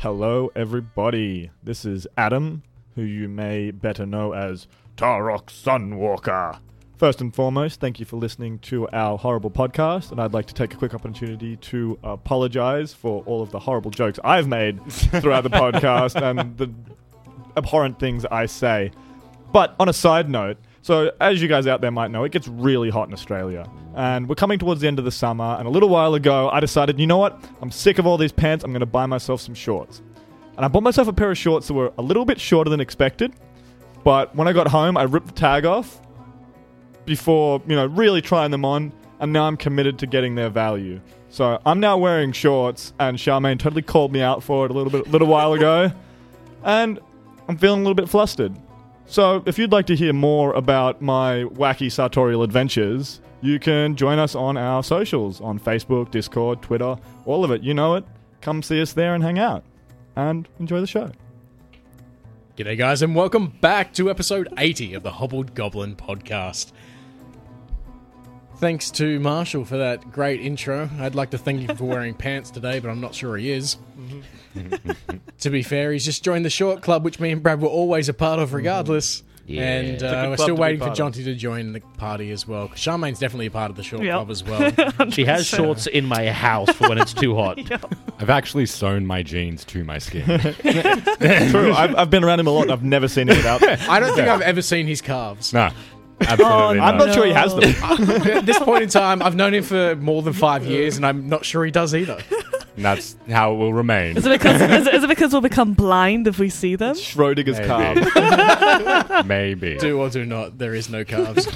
Hello, everybody. This is Adam, who you may better know as Tarok Sunwalker. First and foremost, thank you for listening to our horrible podcast, and I'd like to take a quick opportunity to apologize for all of the horrible jokes I've made throughout the podcast and the abhorrent things I say. But on a side note, so as you guys out there might know, it gets really hot in Australia. And we're coming towards the end of the summer, and a little while ago, I decided, you know what? I'm sick of all these pants, I'm going to buy myself some shorts. And I bought myself a pair of shorts that were a little bit shorter than expected, but when I got home, I ripped the tag off before, really trying them on, and now I'm committed to getting their value. So I'm now wearing shorts, and Charmaine totally called me out for it a little while ago, and I'm feeling a little bit flustered. So if you'd like to hear more about my wacky sartorial adventures, you can join us on our socials, on Facebook, Discord, Twitter, all of it. You know it. Come see us there and hang out, and enjoy the show. G'day guys, and welcome back to episode 80 of the Hobbled Goblin podcast. Thanks to Marshall for that great intro. I'd like to thank him for wearing pants today, but I'm not sure he is. To be fair, he's just joined the short club, which me and Brad were always a part of regardless. Yeah. And we're still waiting for Jonty to join the party as well. Charmaine's definitely a part of the short club as well. She has shorts in my house for when it's too hot. I've actually sewn my jeans to my skin. True, I've been around him a lot and I've never seen him without them. I don't think I've ever seen his calves. No, absolutely not. I'm not sure he has them. At this point in time, I've known him for more than 5 years, and I'm not sure he does either. And that's how it will remain. Is it because we'll become blind if we see them? Schrodinger's Maybe. calves. Maybe. Do or do not, there is no calves.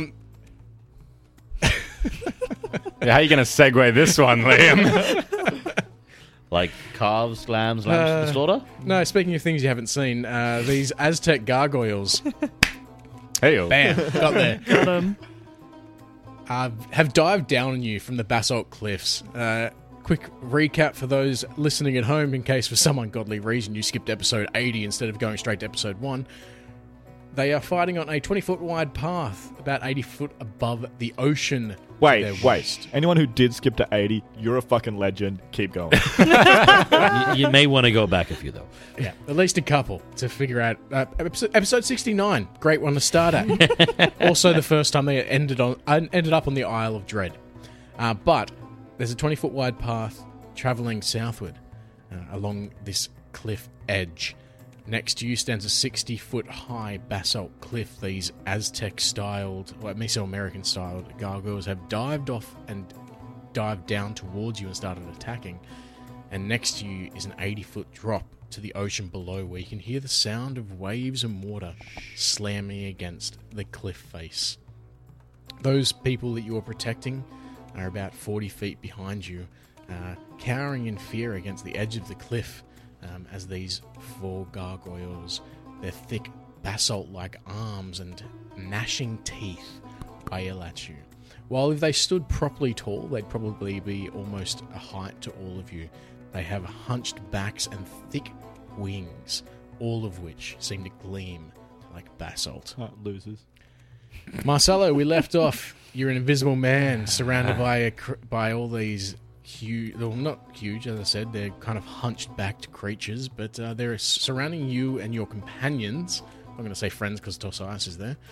Yeah, how are you going to segue this one, Liam? Like calves, lambs to the slaughter? No, speaking of things you haven't seen, these Aztec gargoyles, Hey, bam, got there, Got 'em. have dived down on you from the basalt cliffs. Quick recap for those listening at home, in case for some ungodly reason you skipped episode 80 instead of going straight to episode 1. They are fighting on a 20-foot wide path, about 80 foot above the ocean. Wait. Anyone who did skip to 80, you're a fucking legend. Keep going. You may want to go back a few, though. Yeah, at least a couple to figure out. Episode 69, great one to start at. Also, the first time they ended up on the Isle of Dread. But there's a 20-foot wide path traveling southward along this cliff edge. Next to you stands a 60-foot high basalt cliff. These Aztec-styled, or Mesoamerican-styled gargoyles have dived off and dived down towards you and started attacking. And next to you is an 80-foot drop to the ocean below, where you can hear the sound of waves and water slamming against the cliff face. Those people that you are protecting are about 40 feet behind you, cowering in fear against the edge of the cliff. As these four gargoyles, their thick basalt-like arms and gnashing teeth wail at you. While if they stood properly tall, they'd probably be almost a height to all of you. They have hunched backs and thick wings, all of which seem to gleam like basalt. Losers. Marcelo, we left off. You're an invisible man surrounded by all these huge, well, not huge, as I said, they're kind of hunched-backed creatures, but they're surrounding you and your companions. I'm going to say friends because Tosias is there.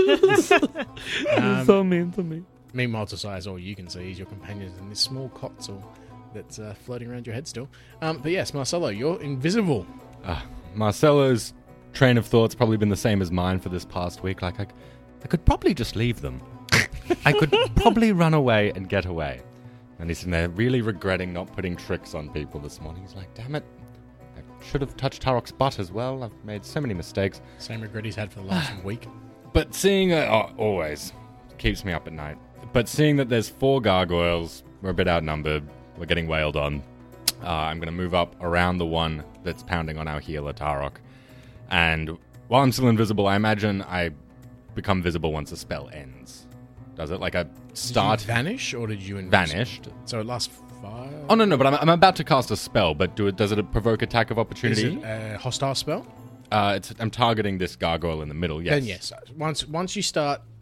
So mean to me. Meanwhile, Tosias, all you can see is your companions in this small cotzel that's floating around your head still. But yes, Marcelo, you're invisible. Marcelo's train of thought's probably been the same as mine for this past week. Like, I could probably just leave them. I could probably run away and get away. And he's in there really regretting not putting tricks on people this morning. He's like, damn it, I should have touched Tarok's butt as well. I've made so many mistakes. Same regret he's had for the last week. But seeing, always, keeps me up at night. But seeing that there's 4 gargoyles, we're a bit outnumbered, we're getting wailed on, I'm going to move up around the one that's pounding on our healer, Tarok. And while I'm still invisible, I imagine I become visible once the spell ends. Does it? Like a start... Did you vanish, or did you Vanished. So it lasts 5... Oh, no, but I'm about to cast a spell, but does it provoke attack of opportunity? Is it a hostile spell? I'm targeting this gargoyle in the middle, yes. Then yes. Once you start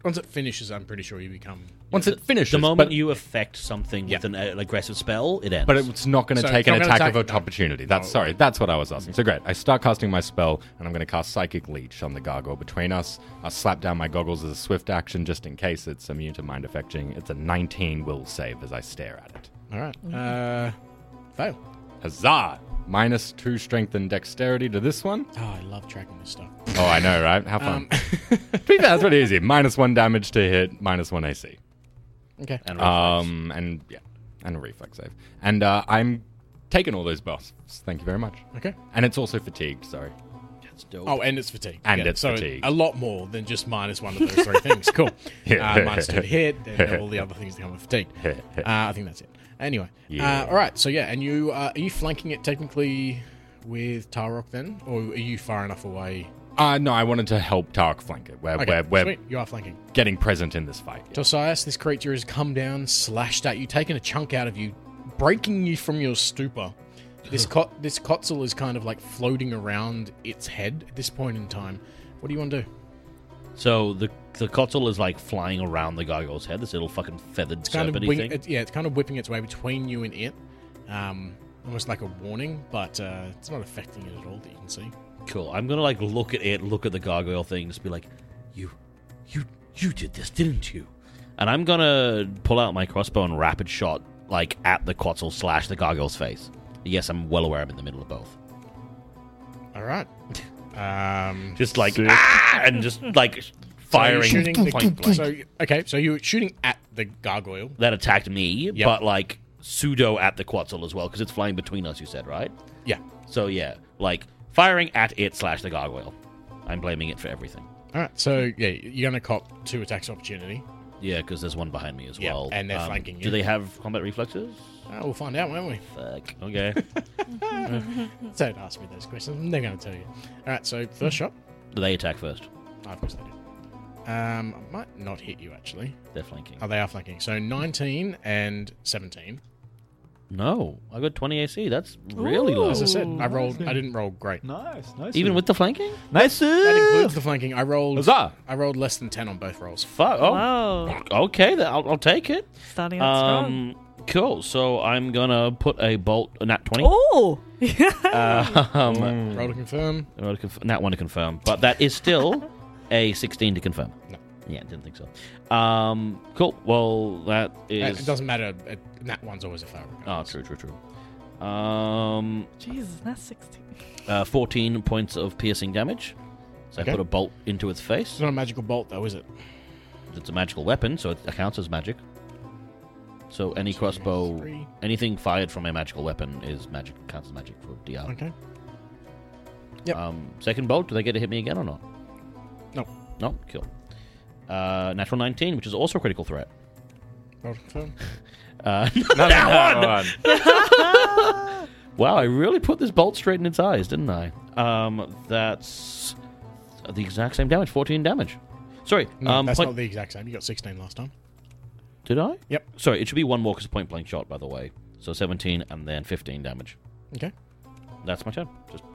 it finishes, I'm pretty sure you become. Once it finishes, The moment but, you affect something with an aggressive spell, it ends. but it's not going to So take it's an not gonna attack of attack- opportunity. no. That's what I was asking. So great. I start casting my spell, and I'm going to cast Psychic Leech on the gargoyle between us. I'll slap down my goggles as a swift action, just in case it's immune to mind affecting. It's a 19 will save as I stare at it. All right. Fail. Huzzah! -2 strength and dexterity to this one. Oh, I love tracking this stuff. Oh, I know, right? How fun. To be fair, that's pretty easy. -1 damage to hit, -1 AC. Okay. And reflex. And a reflex save. And I'm taking all those buffs. Thank you very much. Okay. And it's also fatigued, sorry. That's dope. Oh, and it's fatigue. And Yeah, it's so fatigue. a lot more than just -1 of those three things. Cool. -2 to hit, and all the other things that come with fatigue. I think that's it. Anyway. Yeah. All right. So, yeah, and you are you flanking it technically with Tarok then? Or are you far enough away? No, I wanted to help Tark flank it. Okay, We're sweet. You are flanking. getting present in this fight. Yeah. Josias, this creature has come down, slashed at you, taken a chunk out of you, breaking you from your stupor. This Kotzel is kind of like floating around its head at this point in time. What do you want to do? So the Kotzel is like flying around the gargoyle's head, this little fucking feathered It's kind of serpent thing. it's kind of whipping its way between you and it, almost like a warning, but it's not affecting it at all that you can see. Cool. I'm gonna like look at it, look at the gargoyle thing, just be like, you did this, didn't you? And I'm gonna pull out my crossbow and rapid shot like at the Kotzel / the gargoyle's face. Yes, I'm well aware I'm in the middle of both. All right. Just like Sick. and just like firing. So you're shooting point blank. so you're shooting at the gargoyle. That attacked me, Yep. but like pseudo at the Quetzal as well, because it's flying between us, you said, right? Yeah. So yeah, like firing at it / the gargoyle. I'm blaming it for everything. All right. So yeah, you're gonna cop 2 attacks opportunity. Yeah, because there's one behind me as Yeah, well. and they're flanking you. Do they have combat reflexes? We'll find out, won't we? Fuck. Okay. Don't ask me those questions. They're going to tell you. All right. So first shot. Do they attack first? Of course they do. I might not hit you actually. They're flanking. Oh, they are flanking. So 19 and 17. No, I got 20 AC. That's really low. As I said, Ooh, I rolled. nice. I didn't roll great. Nice. Even with the flanking? nice. That includes the flanking. I rolled. Huzzah! I rolled less than 10 on both rolls. Fuck. Oh, Wow. okay. Then I'll take it. Starting out strong. Cool. So I'm gonna put a bolt, a nat 20. Oh! Roll to confirm. Nat 1 to confirm, but that is still a 16 to confirm. No. Yeah, didn't think so. Cool. Well, that is. It doesn't matter. Nat 1's always a fail. Oh, regardless. true. Jesus, that's 16. 14 points of piercing damage. So Okay. I put a bolt into its It's face. not a magical bolt, though, is it? It's a magical weapon, so it counts as magic. So any crossbow, 3. anything fired from a magical weapon is magic. Counts as magic for DR. Okay. Yep. Second bolt, do they get to hit me again or not? No. No? Cool. Natural 19, which is also a critical threat. Roll to confirm. That one! Wow, I really put this bolt straight in its eyes, didn't I? That's the exact same damage, 14 damage. Sorry, No, that's point- not the exact same. You got 16 last time. Did I? Yep. Sorry, it should be one more because point blank shot, by the way. So 17 and then 15 damage. Okay. That's my turn. Just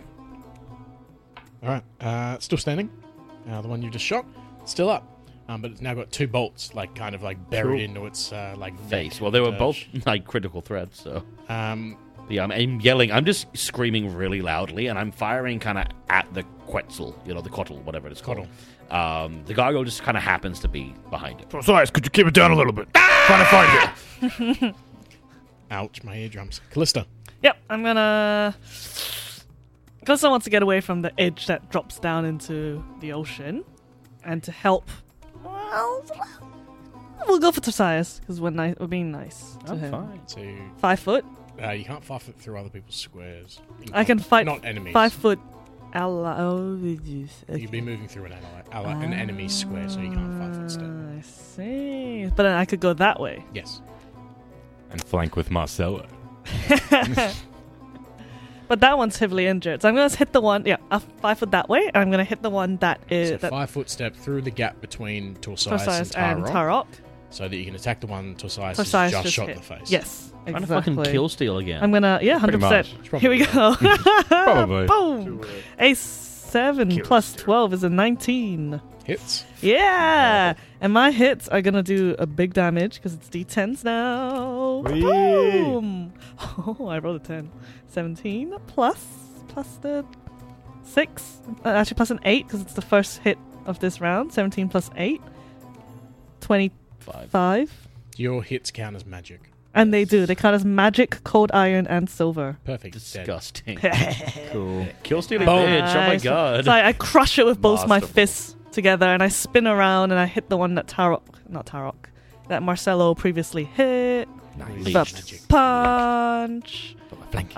All right. Still standing. The one you just shot, still up. But it's now got 2 bolts, like kind of like buried into its like face. neck Well, they were and, both like critical threats, so. Um, Yeah, I'm yelling. I'm just screaming really loudly, and I'm firing kind of at the Quetzal, the Kotl, whatever it's called. The gargoyle just kind of happens to be behind it. Size, could you keep it down a little bit? Trying to find it. ouch, my eardrums. Callista. Yep, I'm gonna. Calista wants to get away from the edge that drops down into the ocean, and to help. Well, we'll go for Tosias because we're being nice to him. Fine. So 5 foot. you can't 5 foot through other people's squares. I can fight not enemies. 5 foot. Ally. Oh, okay. You'd be moving through an enemy square, so you can't 5 foot step. I see. But then I could go that way. Yes. And flank with Marcelo. But that one's heavily injured. So I'm going to hit the one. Yeah, 5 foot that way. And I'm going to hit the one that is. So that 5 foot step through the gap between Torsias Tosias and and Tarok, Tarok. so that you can attack the one Torsias Tosias has just just shot hit. in the face. Yes. Trying to Exactly. fucking kill steal again. I'm gonna, yeah, Pretty 100%. much. Here we go. Probably. Boom. A 7 plus 12 is a 19. Hits. Yeah! And my hits are gonna do a big damage because it's D10s now. Whee! Boom! Oh, I rolled a 10. 17 plus the 6. Actually, plus an 8 because it's the first hit of this round. 17 plus 8. 25. Your hits count as magic. And they do. They count as magic, cold iron, and silver. Perfect. Disgusting. Nice. Cool. Kill stealing Boom. bitch. Oh my god. So I crush it with both my Masterful. fists together, and I spin around, and I hit the one that that Marcelo previously hit. Nice. Leech. But Magic. punch. Flank.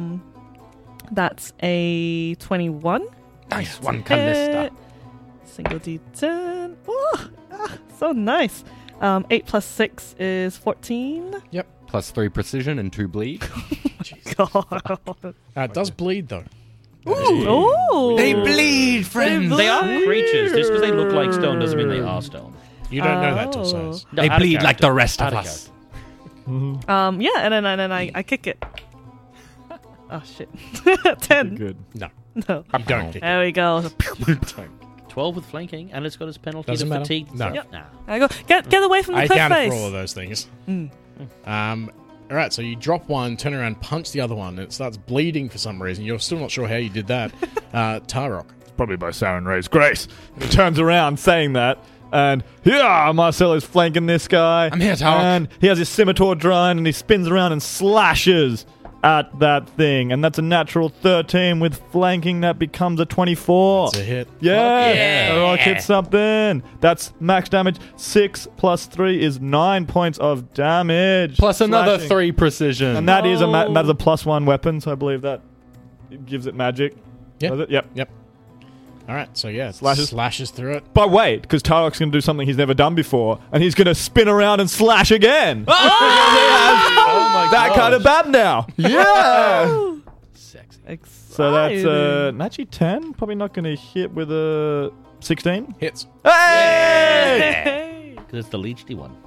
That's a 21. Nice. One Hit. Callista. Single D10. Oh, so nice. 8 plus 6 is 14. Plus 3 precision and 2 bleed. God. It does bleed, though. Ooh. bleed, friends. They are creatures. Just because they look like stone doesn't mean they are stone. You don't know that till Oh. size. No, They out of bleed like character. the rest Out of of us. Yeah, and then I kick it. Oh shit. 10. Good. No. No. You don't kick There we go. it. 12 with flanking, and it's got its penalty Doesn't to matter. fatigue. No. Stuff. Nah. I go. Get away from the I cliff counted face. for all of those things. Mm. All right, so you drop one, turn around, punch the other one, and it starts bleeding for some reason. You're still not sure how you did that. Tarok. Probably by Saren Ray's grace. And he turns around saying that, and yeah, Marcelo's flanking this guy. I'm here, Tarok. And he has his scimitar drawn, and he spins around and slashes at that thing. And that's a natural 13 with flanking. That becomes a 24. It's a hit. Yeah, Yeah. Tarok hit something. That's max damage. 6 plus 3 is 9 points of damage. Plus another Slashing. 3 precision. And that is a Oh. that's a +1 weapon, so I believe that it gives it magic. Yeah. Does it? Yep. Yep. All right, so yeah, it Slashes. slashes through it. But wait, because Tarok's going to do something he's never done before, and he's going to spin around and slash again. Oh my That kind of bad now. Yeah. Sexy. So that's Exciting. actually 10. Probably not going to hit with a 16. Hits. Hey! Hey. Because it's the leechy one.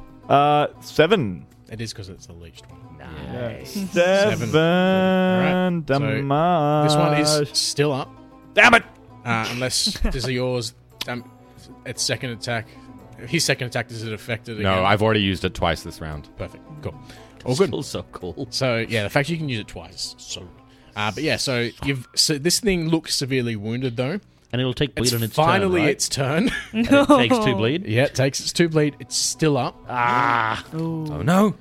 7. It is because it's the leeched one. Nice. 7. Alright, so Damage. This one is still up, Damn it. unless this is yours. Its second attack. His second attack, does it affect it again? No, I've already used it twice this round. Perfect. Cool. All good. Still so cool. So yeah, the fact you can use it twice, so. But yeah, so this thing looks severely wounded though. And it'll take bleed It's on its finally turn, right? its turn. And it takes 2 bleed. Yeah, it takes its 2 bleed. It's still up. Ah. Ooh. Oh no.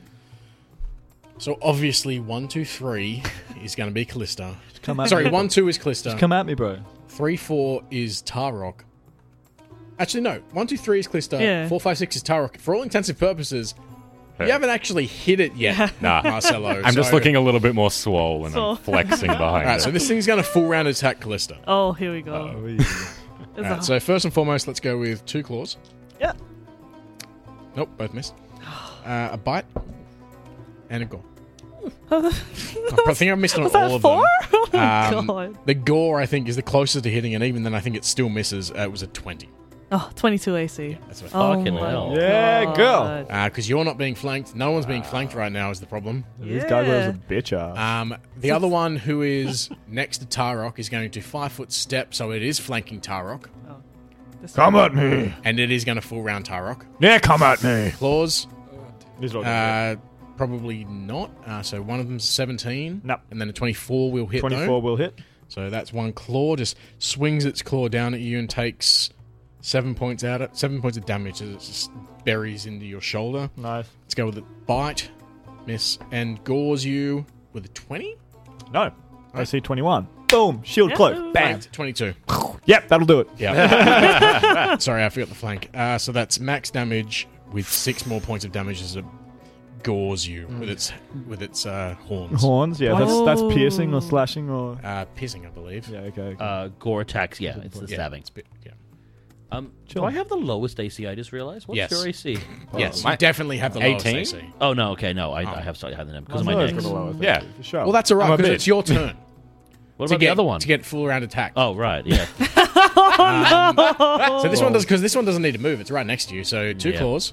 So obviously 1, 2, 3 is going to be Callista. Come at Sorry, me. 1, 2 is Callista. Come at me, bro. 3, 4 is Tarok. Actually, no. 1, 2, 3 is Callista. Yeah. 4, 5, 6 is Tarok. For all intensive purposes, you haven't actually hit it yet, Nah. Marcelo. I'm just so- looking a little bit more swollen. So- I'm flexing behind Alright, it. so this thing's going to full round attack Callista. Oh, here we go. It's Alright, a- so first and foremost, let's go with 2 claws. Yeah. Nope, both missed. A bite and a gore. I think I missed on Was all that of 4? them. Oh my god. The gore, I think, is the closest to hitting, and even then, I think it still misses. It was a 20. Oh, 22 AC. That's what. Oh Fucking my hell. Yeah, go. God. Because you're not being flanked. No one's being flanked right now is the problem. These Yeah. gargoyles are bitch ass. The other one who is next to Tarok is going to 5-foot step, so it is flanking Tarok, This Come one. at me. and it is going to full round Tarok. Yeah, come at me. Claws, These are all gonna probably not. So one of them's 17. No. And then a 24 will hit, hit. 24 though. will hit. So that's one claw, just swings its claw down at you and takes 7 points out of 7 points of damage as it just buries into your shoulder. Nice. Let's go with a bite, miss, and gores you with a 20. No. I see 21. Boom. Shield Yeah. cloak. Bang. Right, 22. Yep, that'll do it. Yeah. Sorry, I forgot the flank. So that's max damage with 6 more points of damage as it gores you with its horns. Horns, yeah. Oh. That's piercing or slashing or. Piercing, I believe. Yeah, okay. Gore attacks, yeah, it's the Yeah, stabbing. it's a bit- yeah. Do Chill. I have the lowest AC? I just realized. What's Yes. your AC? Yes, my- you definitely have the lowest 18? AC. Oh no, okay, no, I have started having them because of my Marcelo's dex. got the lowest Yeah. AC, for sure. Well, that's all I'm right a because bitch. it's your turn What to about get the other one? to get full round attack. Oh right, yeah. So this one does because this one doesn't need to move. It's right next to you. So 2 Yeah. claws.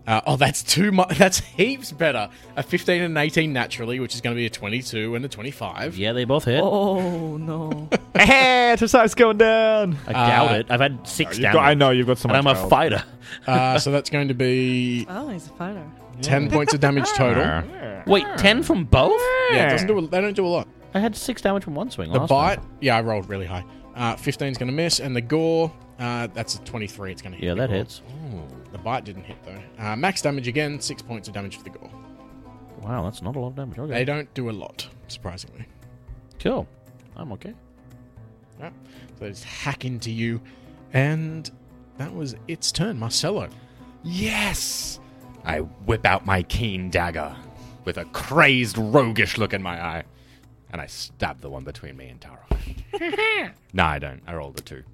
That's too much. That's heaps better. A 15 and an 18 naturally, which is going to be a 22 and a 25. Yeah, they both hit. Oh no. Hey, Tosiah's going down. I doubt it. I've had 6 damage. I know you've got so much. And I'm a health. fighter. So that's going to be Oh, he's a fighter. 10 points of damage total. Wait, 10 from both? Yeah, it doesn't do. They don't do a lot. I had 6 damage from one swing. The last bite, time. yeah, I rolled really high. 15's going to miss, and the gore, that's a 23. It's going to hit. Yeah, the that gore. hits. The bite didn't hit though. Max damage again, 6 points of damage for the gore. Wow, that's not a lot of damage. Okay. They don't do a lot, surprisingly. Cool. I'm okay. Yeah. So they just hack into you, and that was its turn. Marcelo. Yes! I whip out my keen dagger with a crazed, roguish look in my eye, and I stab the one between me and Tarok. No, I don't. I rolled a 2.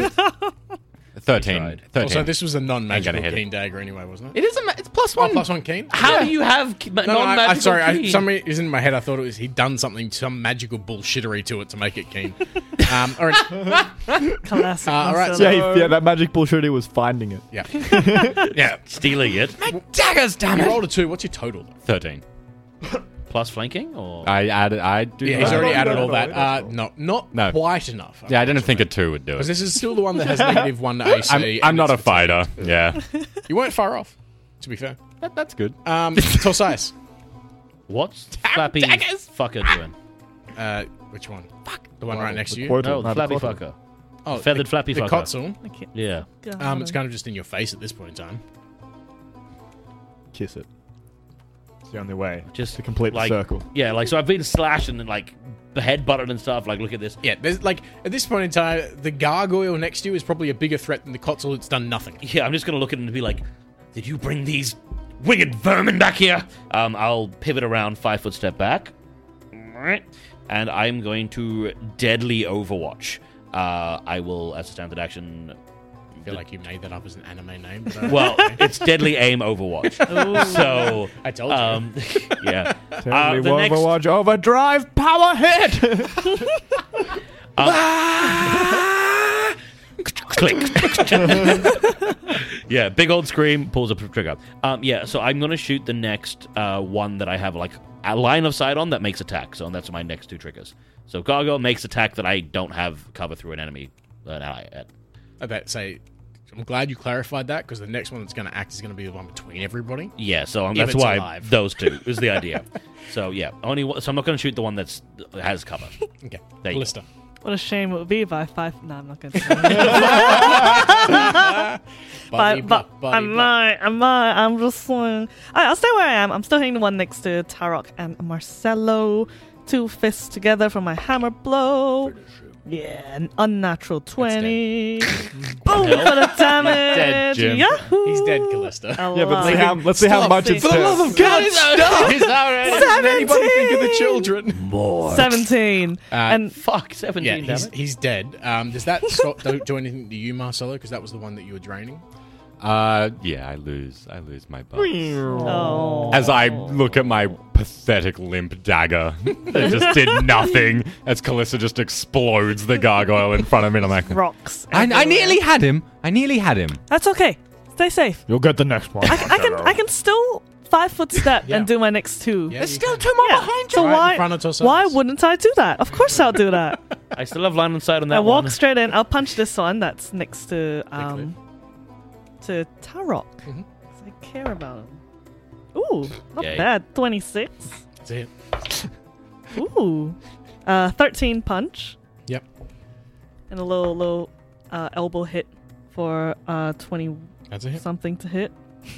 13. tried. 13. Also, this was a non-magical Ain't gonna hit keen dagger anyway, wasn't it? It is it's plus Oh, 1. +1 keen? How do you have non-magical sorry. key? Somebody is in my head. I thought it was he'd done something, some magical bullshittery to it to make it keen. All right. Classic. all right, Marcelo. Yeah, that magic bullshit was finding it. Yeah. Yeah. Stealing it. Daggers, damn You it! rolled a 2. What's your total? 13. Plus flanking? Or I do. Yeah, he's already added all no, that. that's Not No. quite enough. Yeah, I didn't think a 2 would do Because it. this is still the one that has -1 to AC. I'm and not a it's fighter. Yeah. You weren't far off, to be fair. That's good. Torsias. what's Flappy fucker doing? Which one? Fuck. The one right next to you? No, the Flappy quadrant. fucker. Oh, feathered flappy the fucker. Kotzel. Okay. Yeah. It's kind of just in your face at this point in time. Kiss it. It's the only way. Just to complete like, the circle. Yeah, like, so I've been slashed and then, like, the head butted and stuff. Like, look at this. Yeah, there's like at this point in time, the gargoyle next to you is probably a bigger threat than the Kotzel. It's done nothing. Yeah, I'm just going to look at it and be like, did you bring these winged vermin back here? I'll pivot around 5 foot step back. Alright. And I'm going to Deadly Overwatch. I will, as a standard action... I feel like you made that up as an anime name. But Well, it's Deadly Aim Overwatch. So, I told you. yeah. Totally the next- Overwatch Overdrive Power Hit! Click. Yeah, big old scream, pulls a trigger. Yeah, so I'm going to shoot the next one that I have, like, a line of sight on that makes attack. So that's my next 2 triggers. So Gargoyle makes attack that I don't have cover through an enemy. An ally at. I bet say, I'm glad you clarified that because the next one that's going to act is going to be the one between everybody. Yeah, so If that's it's why alive. those 2 is the idea. So yeah, so I'm not going to shoot the one that has cover. Okay, There you Ballista. What a shame it would be if I 5. No, I'm not going to. Buddy, But buddy, I'm just saying. I'll stay where I am. I'm still hitting the one next to Tarok and Marcelo. 2 fists together for my hammer blow. Yeah, an unnatural 20. Boom for the damage. Dead, Jim. Yahoo! He's dead, Callista. Yeah, but let's see how much it's For the love of God, stop! Doesn't anybody think of the children? More. 17. And Fuck, 17 Yeah, damage. he's dead. Does that stop, do anything to you, Marcelo? Because that was the one that you were draining. Yeah, I lose my butt. oh, As I look at my pathetic limp dagger, it just did nothing. As Callista just explodes the gargoyle in front of me, and I'm like, rocks. I everywhere. nearly had him. That's okay. Stay safe. You'll get the next one. I can still 5 foot step Yeah. and do my next 2. Yeah, There's Yeah. So Right in front of Tosaris. why wouldn't I do that? Of course I'll do that. I still have line of sight on that I walk one. straight in. I'll punch this one that's next to Tarok. Mhm. 'Cause I care about him. Ooh, not Yay. bad. 26. That's it. Ooh, 13 punch. Yep. And a little elbow hit for 20 That's a hit. something to hit.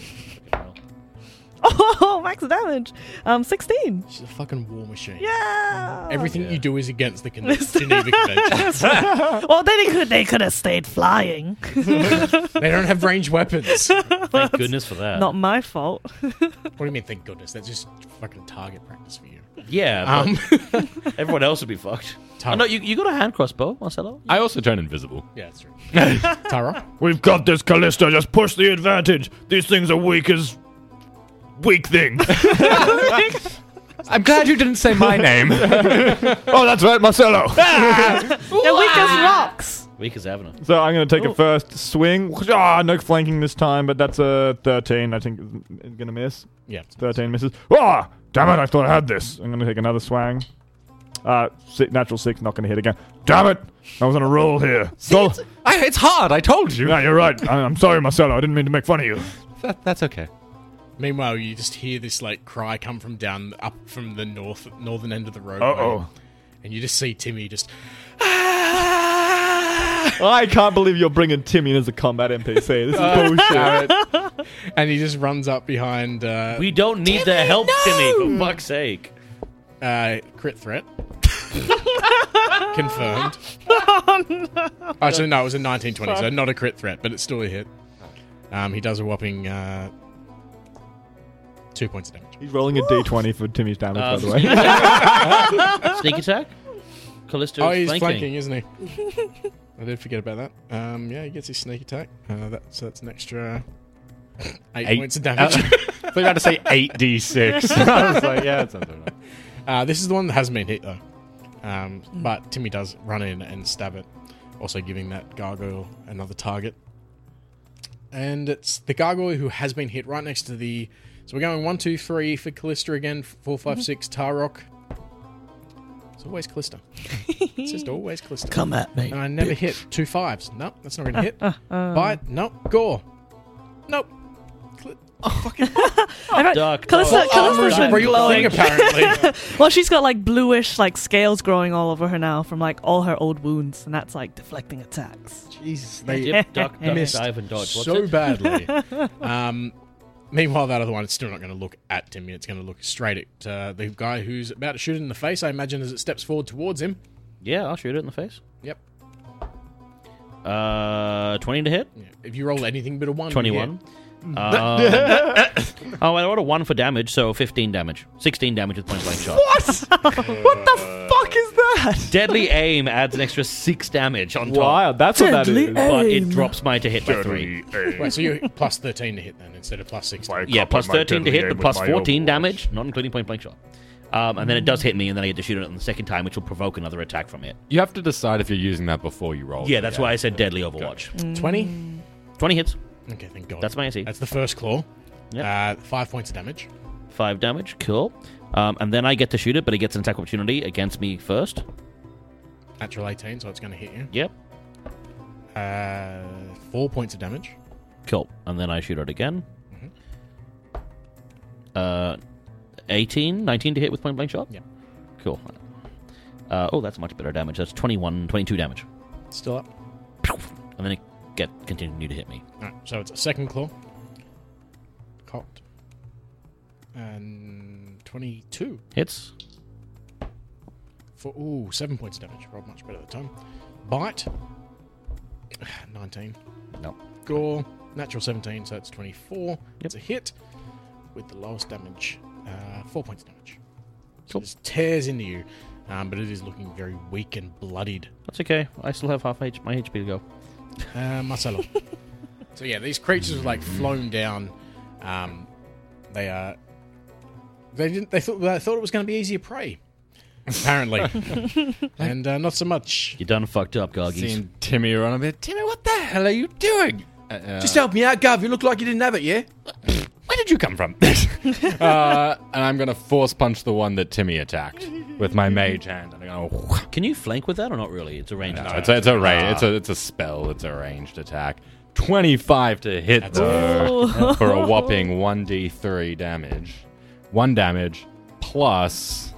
Oh, max damage. 16. She's a fucking war machine. Yeah. Everything you do is against the Geneva Convention. Well, they could have stayed flying. They don't have ranged weapons. What Thank goodness for that. Not my fault. do you mean, thank goodness? That's just fucking target practice for you. Yeah, but everyone else would be fucked. Tara. Oh, no, you got a hand crossbow, Marcelo? I also turn invisible. Yeah, that's true. Tara? We've got this, Callista. Just push the advantage. These things are weak as weak things. I'm glad you didn't say my name. Oh, that's right, Marcelo. They're weak as rocks. Weak as ever. So I'm going to take Ooh. a first swing. No flanking this time, but that's a 13. I think is going to miss. Yeah. 13 misses. Oh, damn it! I thought I had this. I'm going to take another swang. Natural 6, not going to hit again. Damn it! I was on a roll here. It's hard. I told you. Yeah, you're right. I'm sorry, Marcelo. I didn't mean to make fun of you. That's okay. Meanwhile, you just hear this like cry come from up from the northern end of the roadway. Uh-oh. And you just see Timmy just. I can't believe you're bringing Timmy in as a combat NPC. This is bullshit. And he just runs up behind. We don't need their help, Timmy, for fuck's sake. Crit threat. Confirmed. Actually, no, it was a 1920, so not a crit threat, but it's still a hit. He does a whopping 2 points of damage. He's rolling a d20 for Timmy's damage, by the way. Sneak attack? Callisto He's flanking. flanking, isn't he? I did forget about that. Yeah, he gets his sneak attack. So that's an extra 8 points of damage. I was about to say 8d6. I was like, yeah, that sounds all right. This is the one that hasn't been hit, though. But Timmy does run in and stab it, also giving that gargoyle another target. And it's the gargoyle who has been hit right next to the... So we're going 1, 2, 3 for Callista again, 4, 5, 6, Tarok. It's always Callista. It's just always Callista. Come at me. And I never hit 2 5s. Nope, that's not going to hit. Bite. Nope. Gore. Nope. Dark. Callista's been Real glowing. thing, apparently. Well, she's got like bluish like scales growing all over her now from like all her old wounds, and that's like deflecting attacks. Jesus, Dip, duck, missed dive, and dodge. What's so it? badly. Meanwhile, that other one, it's still not going to look at Timmy. It's going to look straight at the guy who's about to shoot it in the face, I imagine, as it steps forward towards him. Yeah, I'll shoot it in the face. Yep. 20 to hit. Yeah. If you roll anything but a 1, 21. I rolled a 1 for damage, so 15 damage. 16 damage with point blank shot. What the fuck is that? Deadly aim adds an extra 6 damage on top. Wow, that's what that Deadly is. But it aim. drops my to hit by 3. Wait, so you're plus 13 to hit then, instead of plus 16. Yeah, plus 13 to hit, but plus 14 damage, not including point blank shot. And then it does hit me, and then I get to shoot it on the second time, which will provoke another attack from it. You have to decide if you're using that before you roll. Yeah, that's why I said deadly Overwatch. 20? 20 hits. Okay, thank God. That's my AC. That's the first claw. Yep. 5 points of damage. 5 damage, cool. And then I get to shoot it, but it gets an attack opportunity against me first. Natural 18, so it's going to hit you. Yep. 4 points of damage. Cool. And then I shoot it again. Mhm. 19 to hit with point blank shot? Yep. Cool. That's much better damage. That's 22 damage. Still up. And then it continue to hit me. Alright, so it's a second claw. Cocked. And 22. Hits. For 7 points of damage. Rolled much better at the time. Bite. 19. No. Gore. Natural 17, so it's 24. It's a hit with the lowest damage. 4 points of damage. So Cool. it just tears into you. But it is looking very weak and bloodied. That's okay. I still have half my HP to go. Marcelo. So yeah, these creatures have like flown down. They thought it was going to be easier prey, apparently, and not so much. You done fucked up, Gargies. Seeing Timmy run a bit. Timmy, what the hell are you doing? Just help me out, Gav. You look like you didn't have it, yeah? Where did you come from? And I'm going to force punch the one that Timmy attacked with my mage hand. And I'm going to... Can you flank with that or not really? It's a ranged No, attack. it's a range. It's a spell. It's a ranged attack. 25 to hit though for a whopping 1d3 damage. 1 damage plus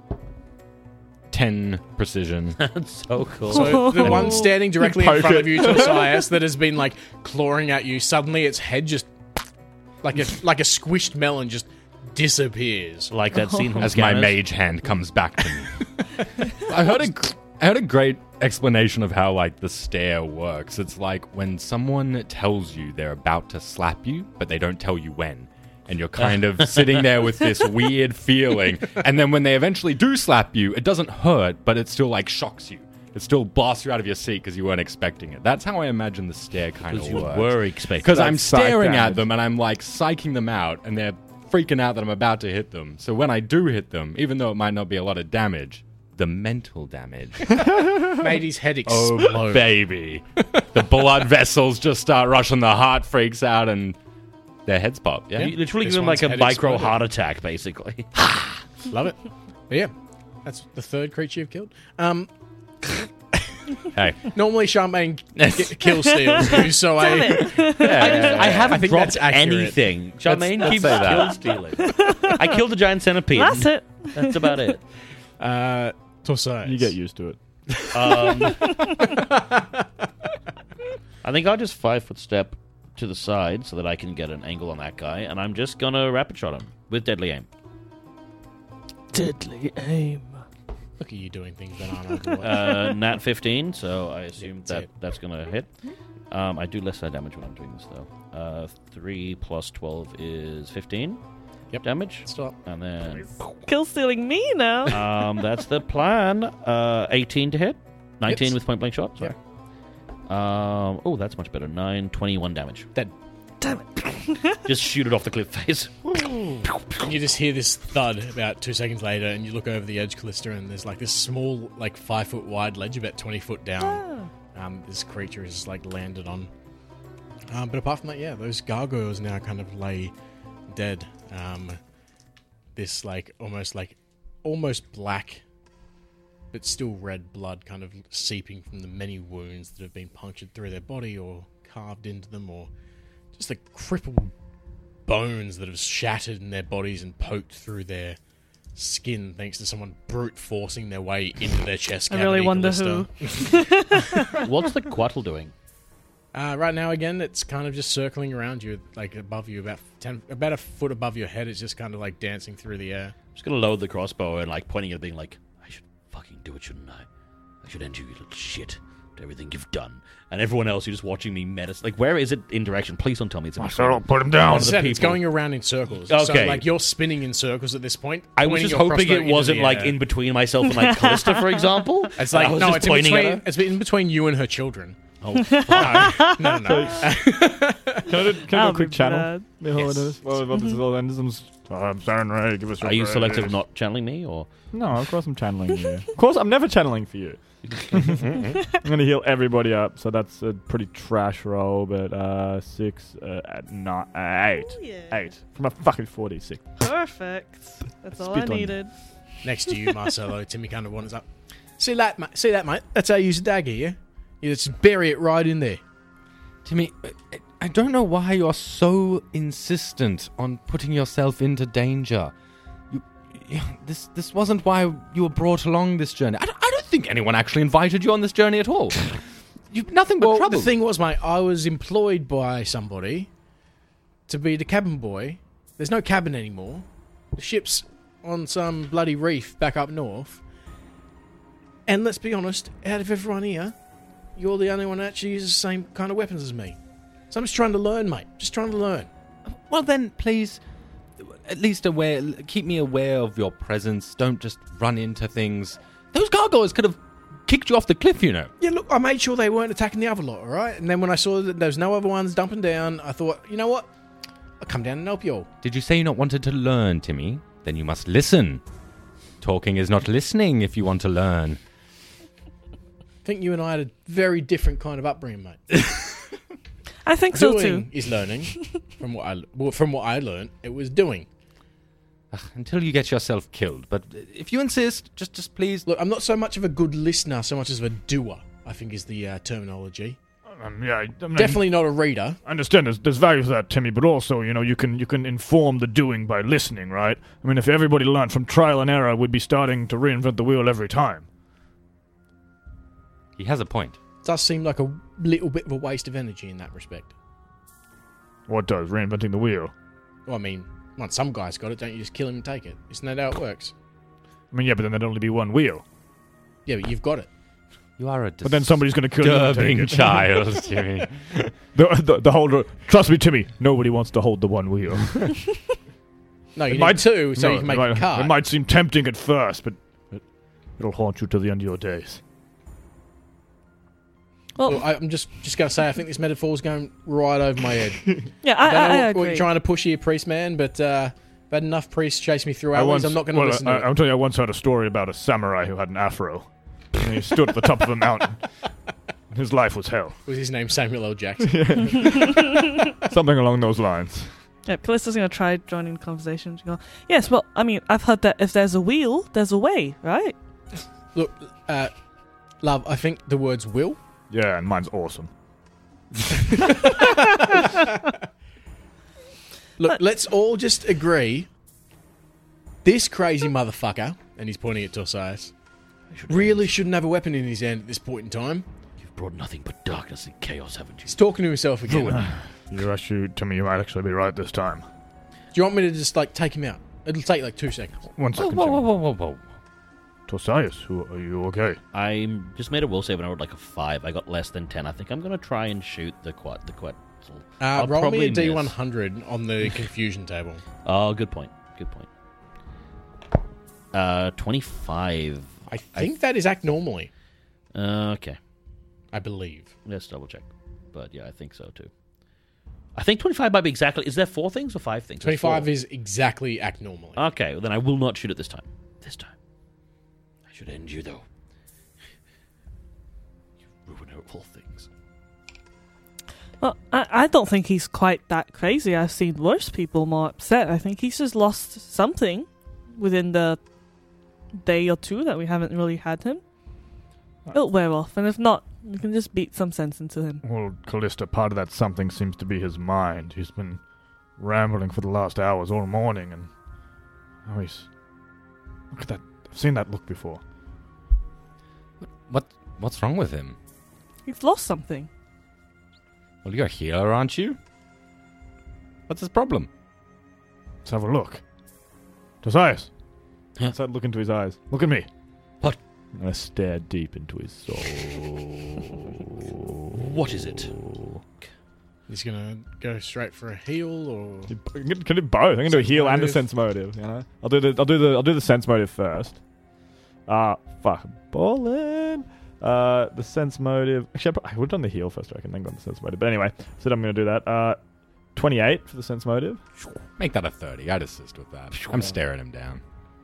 10 precision. That's so cool. So the one standing directly in Poke front it. of you, Josias, that has been like clawing at you. Suddenly, its head just like a squished melon just disappears. Like that scene from As my Scanners. mage hand comes back to me. I heard a great explanation of how like the stare works. It's like when someone tells you they're about to slap you, but they don't tell you when. And you're kind of sitting there with this weird feeling. And then when they eventually do slap you, it doesn't hurt, but it still like shocks you. It still blasts you out of your seat because you weren't expecting it. That's how I imagine the stare kind of Because you works. were expecting. Because I'm That's psych staring at damage. them and I'm like psyching them out, and they're freaking out that I'm about to hit them. So when I do hit them, even though it might not be a lot of damage, the mental damage. Made his head explode. Oh, baby. The blood vessels just start rushing, the heart freaks out, and their heads pop. Yeah. You literally This give him like a one's head micro exploded. heart attack, basically. Love it. But yeah, that's the third creature you've killed. Hey. Normally Charmaine kill steals you, so Damn I... it. I haven't I think dropped that's accurate. anything. Charmaine let's keeps say that. kill stealing. I killed a giant centipede. That's it. That's about it. Torsai. You get used to it. I think I'll just 5-foot step to the side so that I can get an angle on that guy, and I'm just gonna rapid shot him with deadly aim. Deadly aim. Look at you doing things that aren't Overwatch. Nat 15, so I assume that's it. that's gonna hit. I do less damage when I'm doing this though. 3 plus 12 is 15. Yep. Damage. Stop. And then Kill stealing me now. that's the plan. 18 to hit. 19 Hits. with point blank shot. Sorry. Oh, that's much better. 9, 21 damage. Dead. Damn it. Just shoot it off the cliff face. And you just hear this thud about 2 seconds later, and you look over the edge, Callista, and there's like this small, like 5 foot wide ledge about 20 foot down. This creature is like landed on. But apart from that, yeah, those gargoyles now kind of lay dead. This like almost black, but still red blood kind of seeping from the many wounds that have been punctured through their body or carved into them, or just the crippled bones that have shattered in their bodies and poked through their skin thanks to someone brute forcing their way into their chest I cavity. really wonder Callista. who. What's the Quattle doing? Right now, again, it's kind of just circling around you, like above you, about a foot above your head. It's just kind of like dancing through the air. I'm just gonna load the crossbow and like pointing at it, being like, I should fucking do it, shouldn't I? I should end you, you little shit, to everything you've done. And everyone else, you're just watching me menace. Like, where is it in direction? Please don't tell me it's in Marcelo, put him down. As I said, it's people. going around in circles. So, Okay. like, you're spinning in circles at this point. I was pointing just your hoping crossbow it into wasn't the like air. in between myself and like Callista, for example. It's like, I was no, just it's in pointing between. at her. It's in between you and her children. Oh, fuck. No. Can I do a That'll quick be channel? bad. Yes. Well, this is all ends. I'm Saren Ray, give us your Are you praise. selective not channeling me, or No, of course I'm channeling you. Of course, I'm never channeling for you. I'm going to heal everybody up, so that's a pretty trash roll, but 6, 8. Oh, yeah. 8. From a fucking 46. Perfect. That's all I Spit on you. needed. Next to you, Marcelo, Timmy kind of wanders up. See that, mate? That's how you use a dagger, yeah? You just bury it right in there. Timmy, I don't know why you're so insistent on putting yourself into danger. This wasn't why you were brought along this journey. I don't think anyone actually invited you on this journey at all. You've nothing but Well, trouble. the thing was, mate, I was employed by somebody to be the cabin boy. There's no cabin anymore. The ship's on some bloody reef back up north. And let's be honest, out of everyone here, you're the only one that actually uses the same kind of weapons as me. So I'm just trying to learn, mate. Just trying to learn. Well then, please, at least keep me aware of your presence. Don't just run into things. Those gargoyles could have kicked you off the cliff, you know. Yeah, look, I made sure they weren't attacking the other lot, all right? And then when I saw that there was no other ones dumping down, I thought, you know what? I'll come down and help you all. Did you say you not wanted to learn, Timmy? Then you must listen. Talking is not listening if you want to learn. I think you and I had a very different kind of upbringing, mate. I think so too. Doing is learning. From what I learned, it was doing. Until you get yourself killed. But if you insist, just please. Look, I'm not so much of a good listener, so much as a doer, I think is the terminology. Yeah, I mean, Definitely not a reader. I understand there's value to that, Timmy, but also, you can inform the doing by listening, right? I mean, if everybody learned from trial and error, we'd be starting to reinvent the wheel every time. He has a point. It does seem like a little bit of a waste of energy in that respect. What does? Reinventing the wheel? Well, I mean, once some guy's got it, don't you just kill him and take it? Isn't that how it works? I mean, yeah, but then there'd only be one wheel. Yeah, but you've got it. You are a But then somebody's going to kill you and take disturbing it. child, Timmy. The holder. Trust me, Timmy. Nobody wants to hold the one wheel. No, you It need might- two, so No, you can make it a might, card. It might seem tempting at first, but it'll haunt you till the end of your days. Well, Look, I'm just going to say, I think this metaphor's going right over my head. yeah, I don't know I what agree. you're trying to push here, priest man, but I've had enough priests chase me through alleys. I'm not going to listen to it. I'm telling you, I once heard a story about a samurai who had an afro. And he stood at the top of a mountain. His life was hell. Was his name Samuel L. Jackson? Something along those lines. Yeah, Callista's going to try joining the conversation. She'll go, yes, well, I mean, I've heard that if there's a wheel, there's a way, right? Look, love, I think the words will. Yeah, and mine's awesome. Look, let's all just agree this crazy motherfucker, and he's pointing at Torsias, really shouldn't have a weapon in his hand at this point in time. You've brought nothing but darkness and chaos, haven't you? He's talking to himself again. You actually, to me, you might actually be right this time. Do you want me to just, like, take him out? It'll take, like, 2 seconds. 1 second. Whoa. Torsias, are you okay? I just made a will save and I rolled like a 5. I got less than 10. I think I'm going to try and shoot the quad. I'll Roll me a probably miss. D100 on the confusion table. Oh, good point. 25. I think that is act normally, Okay. I believe. Let's double check. But yeah, I think so too. I think 25 might be exactly... Is there 4 things or 5 things? 25 is exactly act normally. Okay, well, then I will not shoot it this time. I should end you, though. You ruiner all things. Well, I don't think he's quite that crazy. I've seen worse people more upset. I think he's just lost something within the day or 2 that we haven't really had him. It'll wear off, and if not, we can just beat some sense into him. Well, Callista, part of that something seems to be his mind. He's been rambling for the last hours all morning, and now he's... Look at that. I've seen that look before. What's wrong with him? He's lost something. Well, you're a healer, aren't you? What's his problem? Let's have a look. Torsias! Huh? Let's look into his eyes. Look at me. What? I'm going to stare deep into his soul. What is it? He's gonna go straight for a heal, or Can do both. I'm gonna do a heal and a sense motive. You know, I'll do the sense motive first. Fuck, ballin'. The sense motive. Actually, I would have done the heal first, I reckon, then gone the sense motive. But anyway, so I'm gonna do that. 28 for the sense motive. Make that a 30. I'd assist with that. I'm staring him down.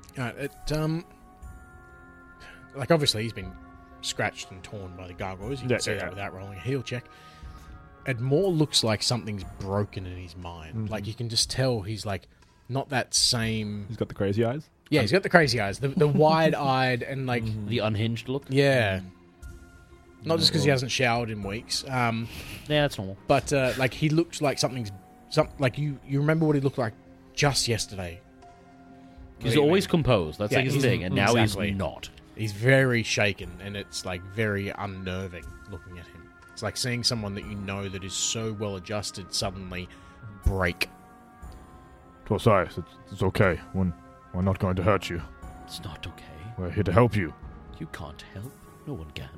like obviously he's been scratched and torn by the gargoyles. You can see that without rolling a heal check. It more looks like something's broken in his mind. Mm-hmm. Like you can just tell he's like not that same. He's got the crazy eyes. Yeah, he's got the crazy eyes, the wide-eyed and like The unhinged look? yeah. Not just because he hasn't showered in weeks. Yeah, that's normal. But like he looks like something's like you remember what he looked like just yesterday. He's always composed. That's like his thing, and now exactly. he's not. He's very shaken, and it's like very unnerving looking at him. It's like seeing someone that you know that is so well adjusted suddenly break. Torsias, it's okay. We're not going to hurt you. It's not okay. We're here to help you. You can't help. No one can.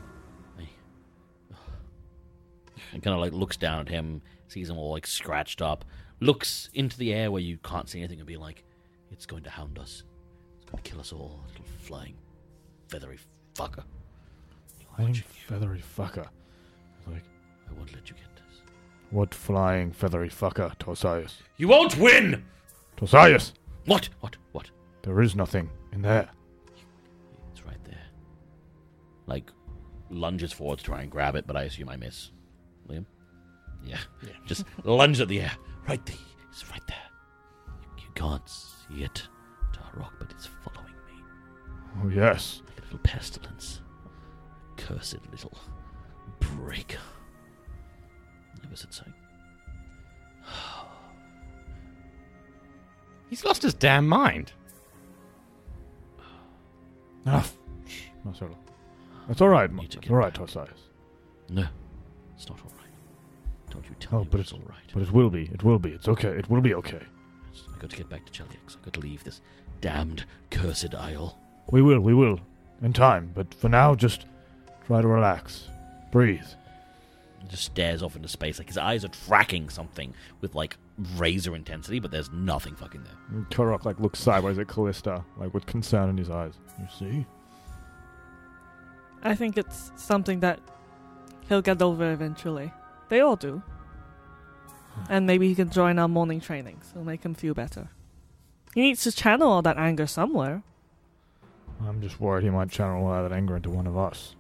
And kind of like looks down at him, sees him all like scratched up, looks into the air where you can't see anything and be like, it's going to hound us. It's going to kill us all. Little flying, feathery fucker. Flying feathery fucker. Like, I won't let you get this. what flying feathery fucker, Torsias? You won't win! Torsias! What? There is nothing in there. It's right there. Like, lunges forward to try and grab it, but I assume I miss. Liam? Yeah. Just lunge at the air. Right there. It's right there. You can't see it, Tarok, but it's following me. Oh, yes. Like a little pestilence. Cursed little breaker. Never said so. He's lost his damn mind. It's all right. Need to It's get all right, back. Torsias. No, it's not all right. Don't you tell me but it's all right. But it will be. It will be. It's okay. It will be okay. I got to get back to Cheliax. I got to leave this damned, cursed isle. We will. In time. But for now, just try to relax. Breathe. He just stares off into space, like his eyes are tracking something with like razor intensity, but there's nothing fucking there. And Turok looks sideways at Callista, with concern in his eyes. You see? I think it's something that he'll get over eventually. They all do. And maybe he can join our morning trainings. It'll make him feel better. He needs to channel all that anger somewhere. I'm just worried he might channel all that anger into one of us.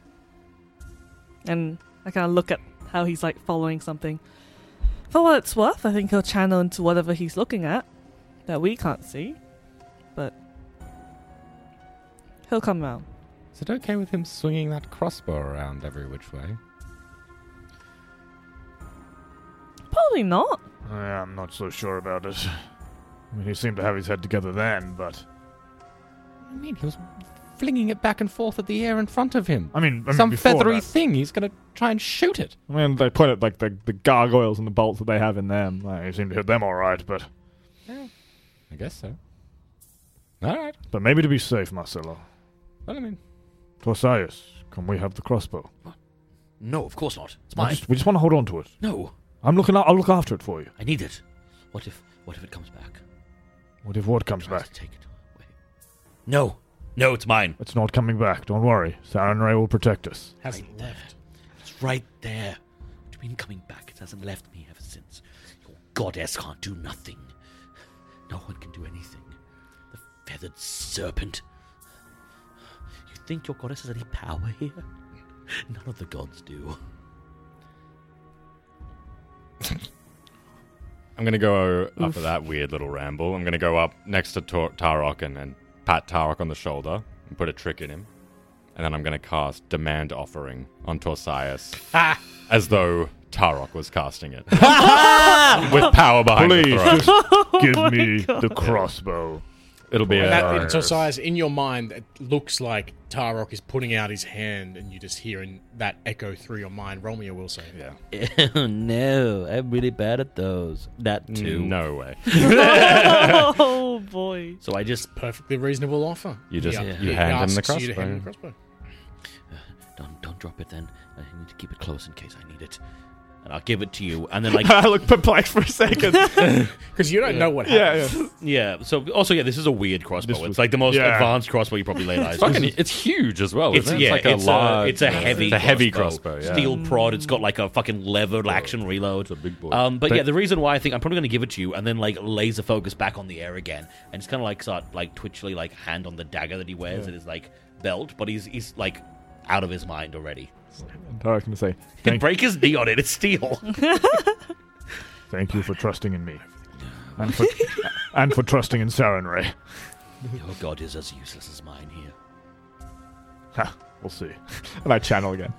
And I kind of look at how he's like following something. For what it's worth, I think he'll channel into whatever he's looking at that we can't see. But he'll come round. Is it okay with him swinging that crossbow around every which way? Probably not. Yeah, I'm not so sure about it. I mean, he seemed to have his head together then, but... I mean, he was flinging it back and forth at the air in front of him. I mean Some before feathery that- thing. He's going to try and shoot it. I mean, they put it like the gargoyles and the bolts that they have in them. He seemed to hit them all right, but I guess so. All right. maybe to be safe, Marcelo. Well, I mean, Torsius, can we have the crossbow? No, of course not. It's mine. We just want to hold on to it. No, I'll look after it for you. I need it. What if it comes back? What if what comes Tries back? to take it away. No, it's mine. It's not coming back. Don't worry. Sarenrae will protect us. Hasn't Right there. left. It's right there. What do you mean coming back? It hasn't left me ever since. Your goddess can't do nothing. No one can do anything. The feathered serpent. You think your goddess has any power here? None of the gods do. I'm going to go after that weird little ramble. I'm going to go up next to Tarok and pat Tarok on the shoulder and put a trick in him. And then I'm going to cast Demand Offering on Torsius as though Tarok was casting it. With power behind the Please, throne. just give me the crossbow. It'll be That, a... so, size in your mind, it looks like Tarok is putting out his hand, and you just hearing that echo through your mind. Roll me a will save. Yeah. Oh no, I'm really bad at those. That too. No way. Oh boy. So I just Perfectly reasonable offer. You just- He you hand him the asks you to hand him the crossbow. crossbow. don't drop it then. I need to keep it close in case I need it. And I'll give it to you. And then like I look perplexed for a second. Because you don't know what happened. yeah. So also this is a weird crossbow. This was- It's like the most yeah. advanced crossbow you probably laid eyes It's, on. fucking, it's huge as well, It's isn't it? it's large... it's a heavy It's a heavy crossbow, yeah. Steel prod. It's got like a fucking levered action reload. It's a big boy. But yeah, the reason why I think I'm probably going to give it to you and then like laser focus back on the air again and just kind of like start like twitchily like hand on the dagger that he wears at his like belt, but he's like out of his mind already. Tarek's going to say, Can break his knee on it. It's steel. thank you for trusting in me. And for trusting in Sarenrae. Your god is as useless as mine here. Ha, we'll see. And I channel again.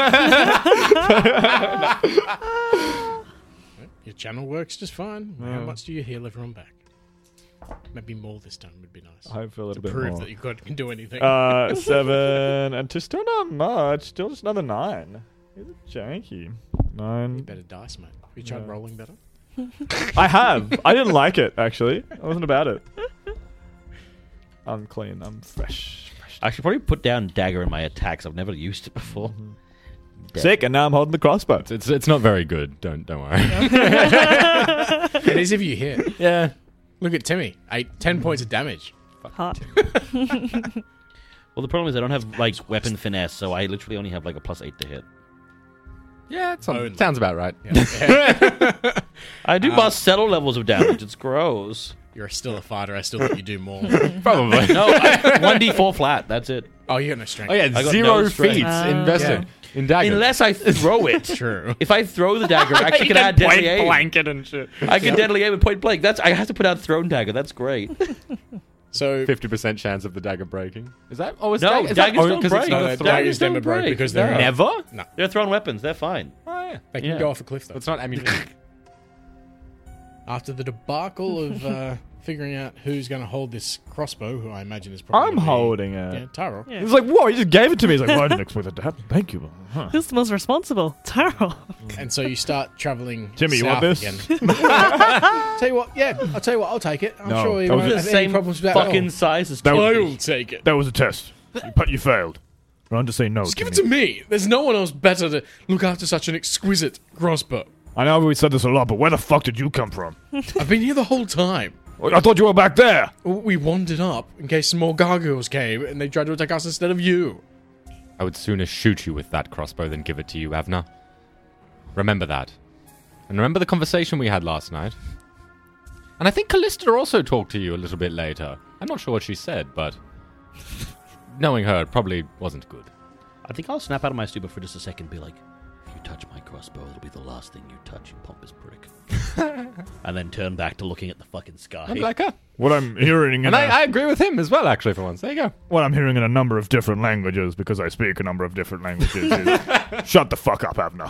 Your channel works just fine. How much do you heal everyone back? Maybe more this time would be nice. I feel a little to bit prove more. that you can do anything. 7, and still not much. Still just another 9. It's janky. 9. Better dice, mate. Have you tried Yeah. rolling better? I have. I didn't like it, actually. I wasn't about it. I'm clean. I'm fresh. I should probably put down dagger in my attacks. I've never used it before. Sick, and now I'm holding the crossbow. It's not very good. Don't worry. It is if you hit. yeah. Look at Timmy. 10 points of damage. Hot. Well, the problem is I don't have like weapon finesse, so I literally only have like a +8 to hit. Yeah, Only. sounds about right. Yeah. I do bust several levels of damage. It's gross. You're still a fighter. I still think you do more. Probably. No, 1d4 flat. That's it. Oh, you got no strength. Oh yeah, I got 0 no strength. feats invested in daggers. Unless I throw it. True. If I throw the dagger, I actually can add deadly aim. blanket and shit. I can deadly aim at point blank. I have to put out thrown dagger. That's great. So 50% chance of the dagger breaking. Is that? Oh, is No, is that daggers only don't 'cause it's break. not No, a the throw? daggers never don't break break. because No. they're Never? They're thrown weapons. They're fine. Oh yeah. They can Yeah. go off a cliff though. It's not ammunition. After the debacle of figuring out who's going to hold this crossbow, who I imagine is probably I'm gonna be- holding Yeah, it. Taro. Yeah. He was like, whoa, he just gave it to me. He's like, well, I didn't expect it to happen. Thank you. Huh. Who's the most responsible? Taro. And so you start traveling. Timmy, you want south this? Again. Tell you what, yeah, I'll tell you what, I'll take it. I'm No, sure you that was won't The have any same problems with that. at fucking all. size as That was- I'll take it. That was a test. You failed. Run to say no. Just give it Timmy. to me. There's no one else better to look after such an exquisite crossbow. I know we said this a lot, but where the fuck did you come from? I've been here the whole time. I thought you were back there. We wandered up in case some more gargoyles came and they tried to attack us instead of you. I would sooner shoot you with that crossbow than give it to you, Avner. Remember that. And remember the conversation we had last night? And I think Callista also talked to you a little bit later. I'm not sure what she said, but knowing her, it probably wasn't good. I think I'll snap out of my stupor for just a second and be like, if you touch my crossbow, it'll be the last thing you touch, you pompous prick. And then turn back to looking at the fucking sky. I'm like, What I'm hearing, and I agree with him as well, actually, for once. There you go. what I'm hearing in a number of different languages, because I speak a number of different languages, is shut the fuck up, Abner.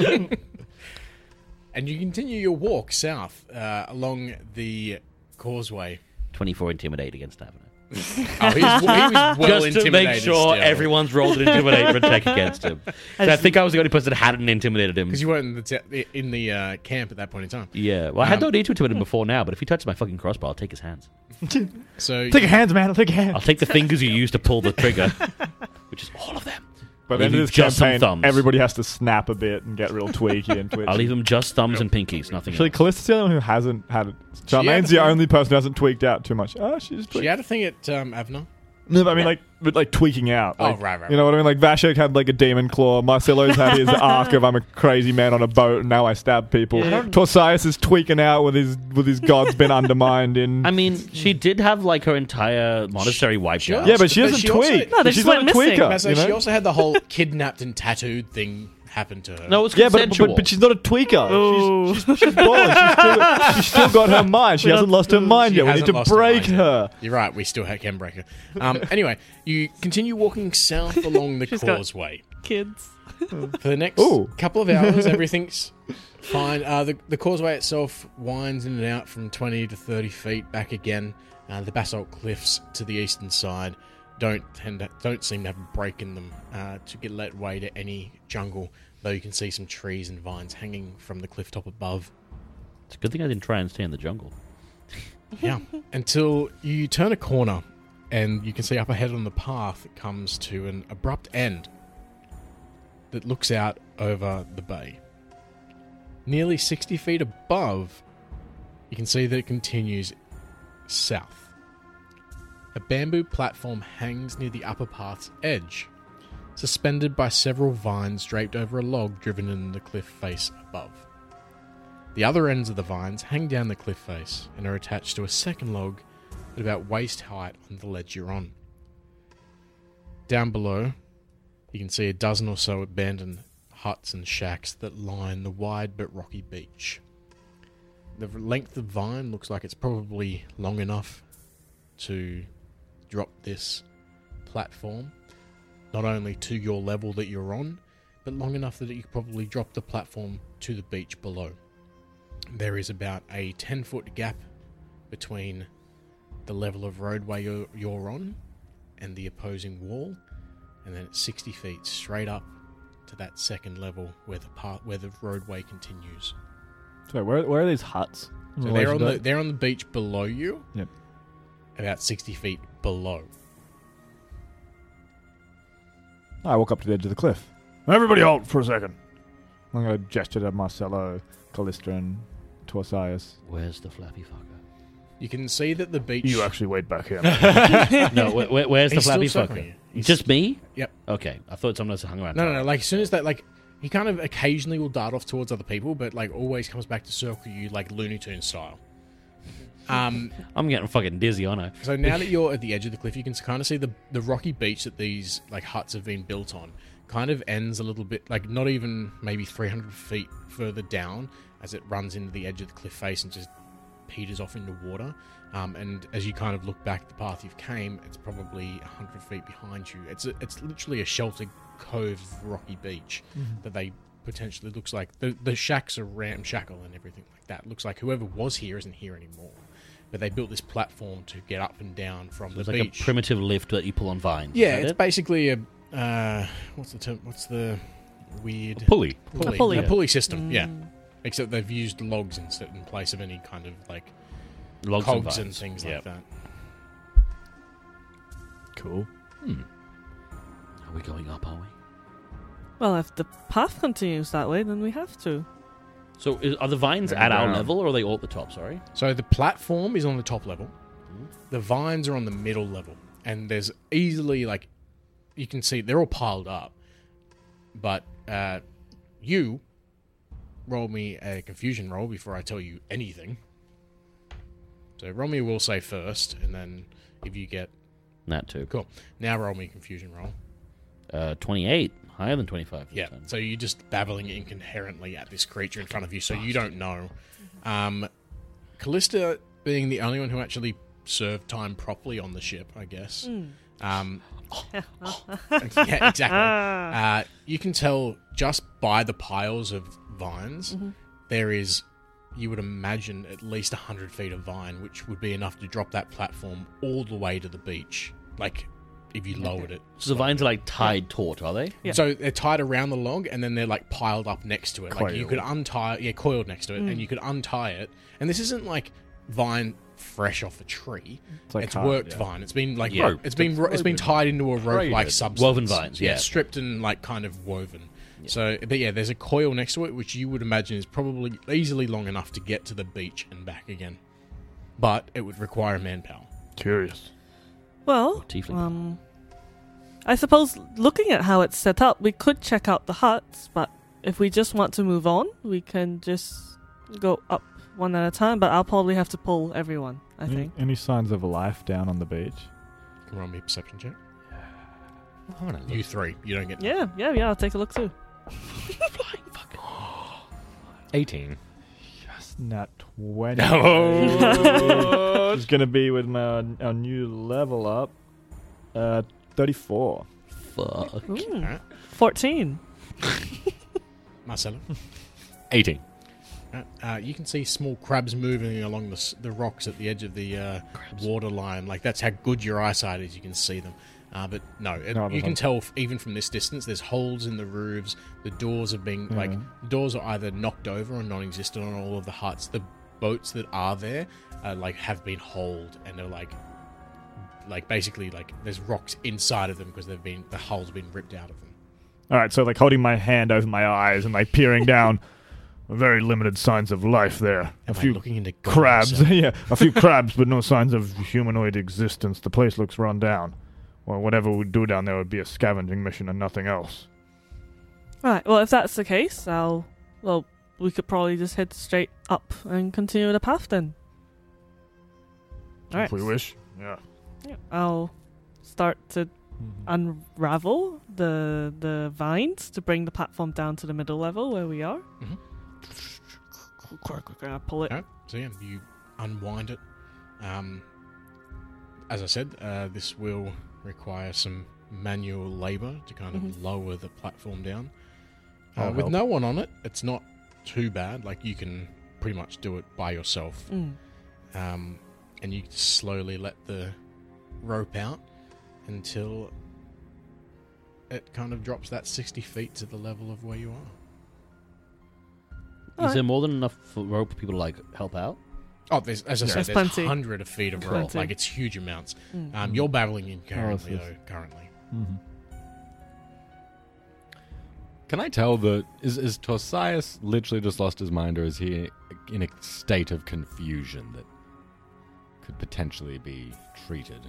And you continue your walk south along the causeway. 24 intimidate against Abner. Oh, he was well Just to make intimidated sure still. everyone's rolled an intimidate check against him. So I think I was the only person that hadn't intimidated him. Because you weren't in the camp at that point in time. Yeah, well, I had no need to intimidate him before now, but if he touches my fucking crossbow, I'll take his hands. So Take your hands, man. I'll take your I'll hands. take the fingers you use to pull the trigger, which is all of them. By the end of leave this just some campaign, thumbs. everybody has to snap a bit and get real tweaky and twitchy. I'll leave them just thumbs and pinkies, nothing Actually, else. Callista's the only one who hasn't had it. Charmaine's had the a thing. only person who hasn't tweaked out too much. Oh, she just tweaked. she had a thing at Avner. No, but I mean, like tweaking out. Oh, Like, right. You know what I mean? Like Vashek had like a demon claw. Marcelo's had his arc of I'm a crazy man on a boat and now I stab people. Yeah. Torsius is tweaking out with his god's been undermined in. I mean, she did have like her entire monastery wiped Sure. out. yeah, but she But doesn't she also- tweak. No, they She's just not a went missing. tweaker. So you know? she also had the whole kidnapped and tattooed thing happen to her. No, it's Yeah, consensual. but she's not a tweaker. Ooh. She's born. She's still got her mind. She We hasn't don't- lost her mind She yet. We need hasn't to lost her break mind yet. her. You're right, we still can break her. Anyway, you continue walking south along the She's got- causeway. Kids. For the next Ooh. couple of hours, everything's fine. The causeway itself winds in and out from 20 to 30 feet back again. The basalt cliffs to the eastern side don't seem to have a break in them to get let way to any jungle, though you can see some trees and vines hanging from the cliff top above. It's a good thing I didn't try and stay in the jungle. Yeah. Until you turn a corner and you can see up ahead on the path it comes to an abrupt end that looks out over the bay. Nearly 60 feet above, you can see that it continues south. A bamboo platform hangs near the upper path's edge, suspended by several vines draped over a log driven in the cliff face above. The other ends of the vines hang down the cliff face and are attached to a second log at about waist height on the ledge you're on. Down below, you can see a dozen or so abandoned huts and shacks that line the wide but rocky beach. The length of vine looks like it's probably long enough to drop this platform, not only to your level that you're on, but long enough that you could probably drop the platform to the beach below. There is about a 10-foot gap between the level of roadway you're on and the opposing wall, and then it's 60 feet straight up to that second level where the roadway continues. So where are these huts? So they're on the beach below you. Yep. About 60 feet below. I walk up to the edge of the cliff. Everybody halt for a second. I'm going to gesture to Marcelo, Callista, and Torsius. Where's the flappy fucker? You can see that the beach. You actually wait back here. No, where's the He's flappy still circling fucker? you. He's- Just me? Yep. Okay, I thought someone else hung around. No. Like as soon as that, like he kind of occasionally will dart off towards other people, but like always comes back to circle you like Looney Tunes style. I'm getting fucking dizzy, aren't I? So now that you're at the edge of the cliff, you can kind of see the rocky beach that these like huts have been built on. Kind of ends a little bit, like not even maybe 300 feet further down, as it runs into the edge of the cliff face and just peters off into water. And as you kind of look back the path you've came, it's probably 100 feet behind you. It's literally a sheltered cove of rocky beach that they potentially looks like the shacks are ramshackle and everything like that. Looks like whoever was here isn't here anymore. But they built this platform to get up and down from the It's like beach. a primitive lift that you pull on vines. Yeah, Is that it's it? basically a what's the term? What's the weird Pulley. A pulley. A pulley system. Yeah, except they've used logs in place of any kind of like Logs cogs and vines. things Yep. like that. Cool. Are we going up, are we? Well, if the path continues that way, then we have to. So are the vines Heading at our down. level, or are they all at the top? Sorry. So the platform is on the top level. The vines are on the middle level, and there's easily like you can see they're all piled up. But you roll me a confusion roll before I tell you anything. So roll me will say first, and then if you get... That too. Cool. Now roll me confusion roll. 28. Higher than 25. Yeah, so you're just babbling incoherently at this creature in front of you, so you don't know. Callista, being the only one who actually served time properly on the ship, I guess. Yeah, exactly. You can tell just by the piles of vines, there is, you would imagine, at least 100 feet of vine, which would be enough to drop that platform all the way to the beach. Like, if you lowered it. So the vines are like tied taut, are they? Yeah. So they're tied around the log, and then they're like piled up next to it. Like you could untie, coiled next to it, and you could untie it. And this isn't like vine fresh off a tree. It's hard, worked vine. It's been like Yeah. it's been tied into a rope like substance. Woven vines, yeah. Stripped and like kind of woven. So, but yeah, there's a coil next to it, which you would imagine is probably easily long enough to get to the beach and back again. But it would require manpower. Curious. Well, Tiefling. I suppose looking at how it's set up, we could check out the huts, but if we just want to move on, we can just go up one at a time, but I'll probably have to pull everyone, I think. Any signs of life down on the beach? Can you roll me a perception check? I wanna look. You three. You don't get... Yeah, I'll take a look too. 18. Yes, nat 20. No. It's going to be with our new level up. 34. Fuck. Alright. 14. Marcelo? 18. You can see small crabs moving along the rocks at the edge of the water line. Like, that's how good your eyesight is. You can see them. But you can tell even from this distance, there's holes in the roofs. The doors have been, the doors are either knocked over or non-existent on all of the huts. The boats that are there, have been holed and are basically there's rocks inside of them because the hull's been ripped out of them. All right, so holding my hand over my eyes and peering down. Very limited signs of life there. Am a I few looking into crabs. Yeah, a few crabs, but no signs of humanoid existence. The place looks run down. Well, whatever we do down there would be a scavenging mission and nothing else. Right, well, if that's the case, we could probably just head straight up and continue the path then. All right. If we wish. Yeah. I'll start to unravel the vines to bring the platform down to the middle level where we are. I'll pull it. Alright, so yeah, you unwind it. As I said, this will require some manual labor to kind of lower the platform down. With no one on it, it's not too bad. Like, you can pretty much do it by yourself. And you slowly let the rope out until it kind of drops that 60 feet to the level of where you are. Is there more than enough for rope for people to help out? Oh, as I said, there's plenty. 100 feet of rope. Plenty. It's huge amounts. You're babbling in currently, yes. currently. Can I tell that is Torsius literally just lost his mind, or is he in a state of confusion that could potentially be treated?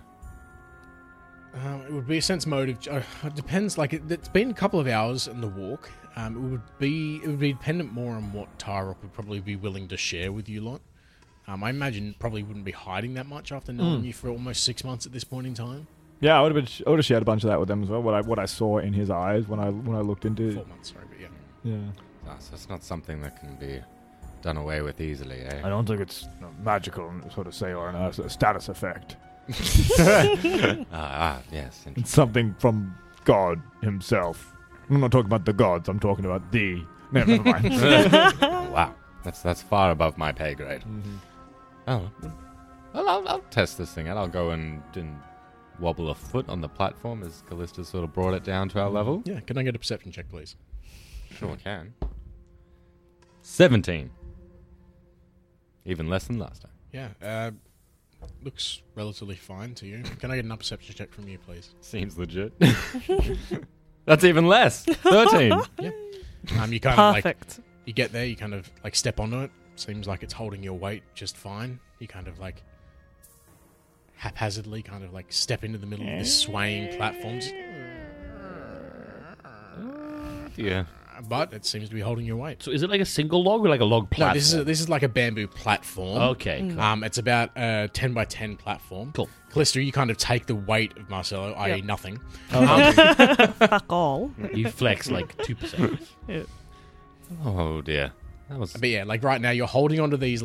It would be a sense motive. It depends. It's been a couple of hours in the walk. It would be dependent more on what Tyrok would probably be willing to share with you lot. I imagine probably wouldn't be hiding that much after knowing you for almost 6 months at this point in time. Yeah, I would have shared a bunch of that with them as well. What I saw in his eyes when I looked into 4 months, sorry, but yeah. Yeah. So it's not something that can be done away with easily, eh? I don't think it's magical, sort of say, or a status effect. Yes. It's something from God himself. I'm not talking about the gods. I'm talking about the. No, never mind. Wow, that's far above my pay grade. Oh, well, I'll test this thing out. I'll go and wobble a foot on the platform as Callista sort of brought it down to our level. Yeah, can I get a perception check, please? Sure can. 17. Even less than last time. Yeah, looks relatively fine to you. Can I get an perception check from you, please? Seems legit. That's even less. 13. Yeah. You kind of Perfect. you get there, you kind of step onto it. Seems like it's holding your weight just fine. You kind of haphazardly kind of step into the middle of this swaying platform. Yeah. but it seems to be holding your weight. So is it like a single log or like a log No, platform? this is like a bamboo platform. Okay, cool. It's about a 10 by 10 platform. Cool. Callista, you kind of take the weight of Marcelo, i.e. Yep. nothing. Fuck all. You flex like 2%. Oh dear. That was. But yeah, like right now you're holding onto these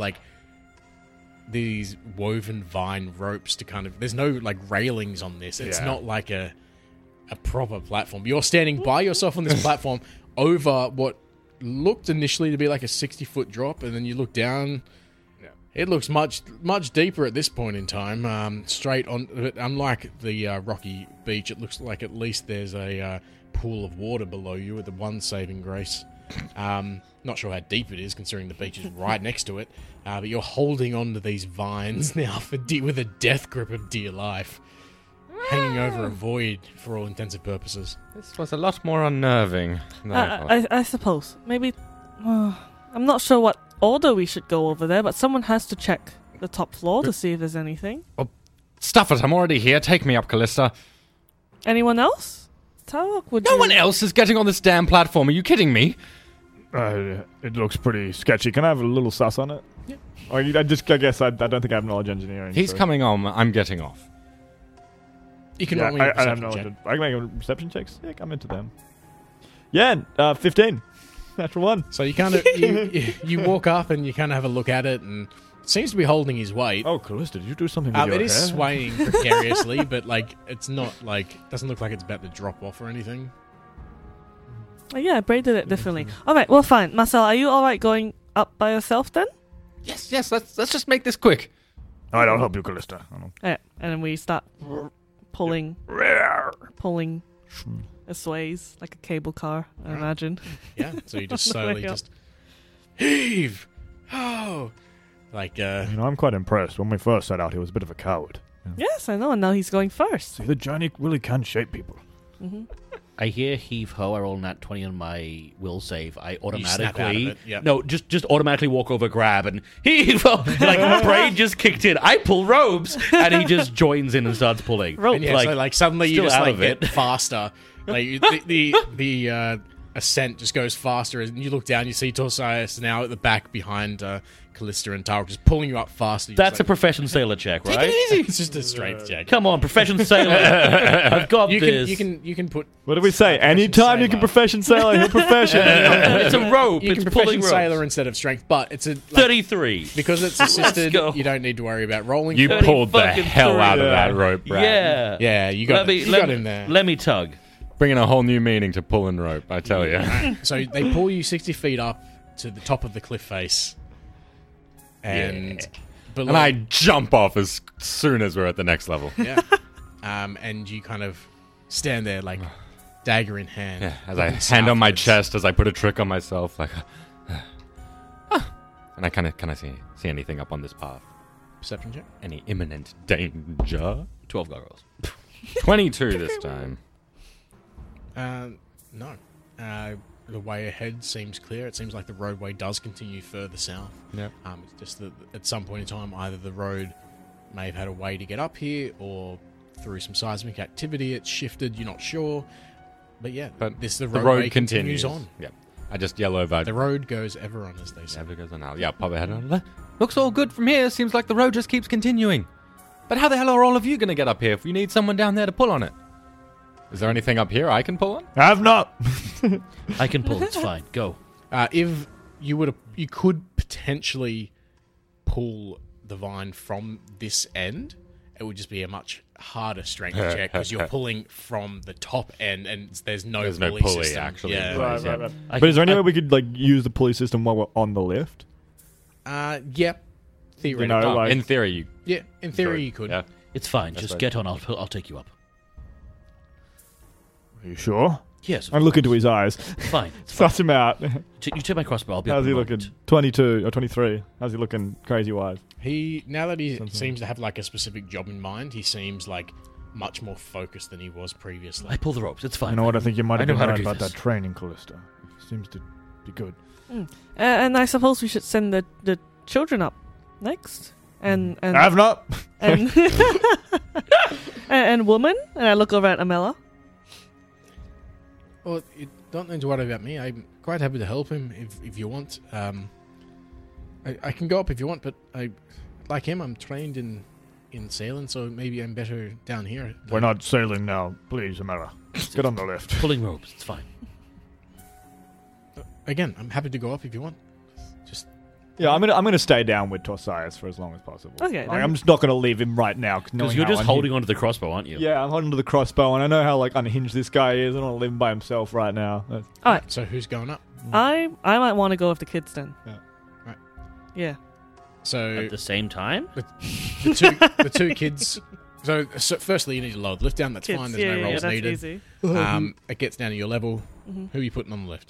woven vine ropes to kind of. There's no like railings on this. It's Yeah. not like a proper platform. You're standing by yourself on this platform over what looked initially to be like a 60-foot drop, and then you look down. Yeah. It looks much deeper at this point in time. Straight on, but unlike the rocky beach, it looks like at least there's a pool of water below you with the one saving grace. Not sure how deep it is, considering the beach is right next to it. But you're holding on to these vines now with a death grip of dear life, hanging over a void for all intents and purposes. This was a lot more unnerving. than I thought. I suppose. Maybe. I'm not sure what order we should go over there, but someone has to check the top floor to see if there's anything. Stuff it! I'm already here. Take me up, Callista. Anyone else? Tarok, would No you... one else is getting on this damn platform. Are you kidding me? It looks pretty sketchy. Can I have a little sus on it? Yeah. I guess I don't think I have knowledge engineering. He's so- coming on. I'm getting off. You can Yeah, roll me a I have perception knowledge. check. I can make a perception check. Sick. I'm into them. Yeah, 15. Natural one. So you kind of you walk up and you kind of have a look at it, and it seems to be holding his weight. Oh, Callista, did you do something with your It is hair? swaying precariously, but like it's not like doesn't look like it's about to drop off or anything. Yeah, I braided it differently. Alright, well fine. Marcel, are you alright going up by yourself then? Yes. Let's just make this quick. Alright, I'll help you, Callista. I don't Yeah. And then we start pulling. It sways like a cable car, I imagine. Yeah, so you just On the way slowly up. just heave. Oh, like I'm quite impressed. When we first set out, he was a bit of a coward. Yes, I know, and now he's going first. See, the journey really can shape people. I hear heave ho. I roll nat 20 on my will save. I snap out of automatically it, yeah. no, just automatically walk over, grab, and heave ho. Like brain just kicked in. I pull ropes, and he just joins in and starts pulling. Rope. and yeah, like, so like suddenly you still just out like of it. get faster. Like the ascent just goes faster, and you look down, you see Torsius now at the back behind Callista and Tarok just pulling you up faster. You're That's a just profession sailor check, right? like, it's just a strength check. Come on, profession sailor. I've got You this. can put. What did we say? Anytime you can profession sailor, he'll profession. It's a rope. You It's can pulling profession ropes. sailor instead of strength, but it's a like, 33. because it's assisted. go. You don't need to worry about rolling. You for it. pulled the fucking hell through. out of Yeah. that rope, Brad. Yeah. Yeah, you got you got him there. Let me tug. Bringing a whole new meaning to pulling rope, I tell you. So they pull you 60 feet up to the top of the cliff face, and below, And I jump off as soon as we're at the next level. yeah, and you kind of stand there like dagger in hand, Yeah, as I looking hand on my southwards. chest, as I put a trick on myself, like, and I can I see anything up on this path? Perception check. Any imminent danger? 12 gargoyles. 22 this time. No. The way ahead seems clear. It seems like the roadway does continue further south. Yep. It's just that at some point in time, either the road may have had a way to get up here, or through some seismic activity, it's shifted. You're not sure, but yeah, But the the roadway road continues on. Yeah. I just yell over. The road goes ever on, as they say. Never goes on now. Yeah, pop ahead on. Looks all good from here. Seems like the road just keeps continuing. But how the hell are all of you going to get up here if you need someone down there to pull on it? Is there anything up here I can pull on? Have not. I can pull. It's fine. Go. If you you could potentially pull the vine from this end, it would just be a much harder strength check because you're pulling from the top end and there's no There's no pulley pulley, system. actually. Yeah. Right. I But is there any I- way we could use the pulley system while we're on the lift? Yep. Theoretically. You know, like- In theory, you Yeah, in theory you could. Yeah. It's fine. That's Just right. get on. I'll take you up. Are you sure? Yes. I look into his eyes. Fine. It's fine. Suss him out. You take my crossbow. I'll be up How's in he a looking? moment. 22 or 23. How's he looking crazy wise? Now that he Something. seems to have like a specific job in mind, he seems like much more focused than he was previously. I pull the ropes. It's fine. You know what? I think you might I have know been how to right do about this. that training, Callista. It seems to be good. And I suppose we should send the children up next. And Have not. and and woman. And I look over at Amela. Well, don't need to worry about me. I'm quite happy to help him if you want. I can go up if you want, but like him, I'm trained in sailing, so maybe I'm better down here. We're not sailing now. Please, Amara. Get on the lift. Pulling ropes. It's fine. Again, I'm happy to go up if you want. Just Yeah, I'm gonna stay down with Torsias for as long as possible. Okay, Like, then. I'm just not gonna leave him right now. Because you're just holding onto the crossbow, aren't you? Yeah, I'm holding to the crossbow, and I know how like unhinged this guy is. I don't want to leave him by himself right now. All right. so who's going up? I might want to go with the kids then. Yeah. Right. Yeah. So At the same time? the two kids. So firstly, you need to lower the lift down. That's Kids. fine. There's yeah, no yeah, rolls that's needed. easy. It gets down to your level. Mhm. Who are you putting on the lift?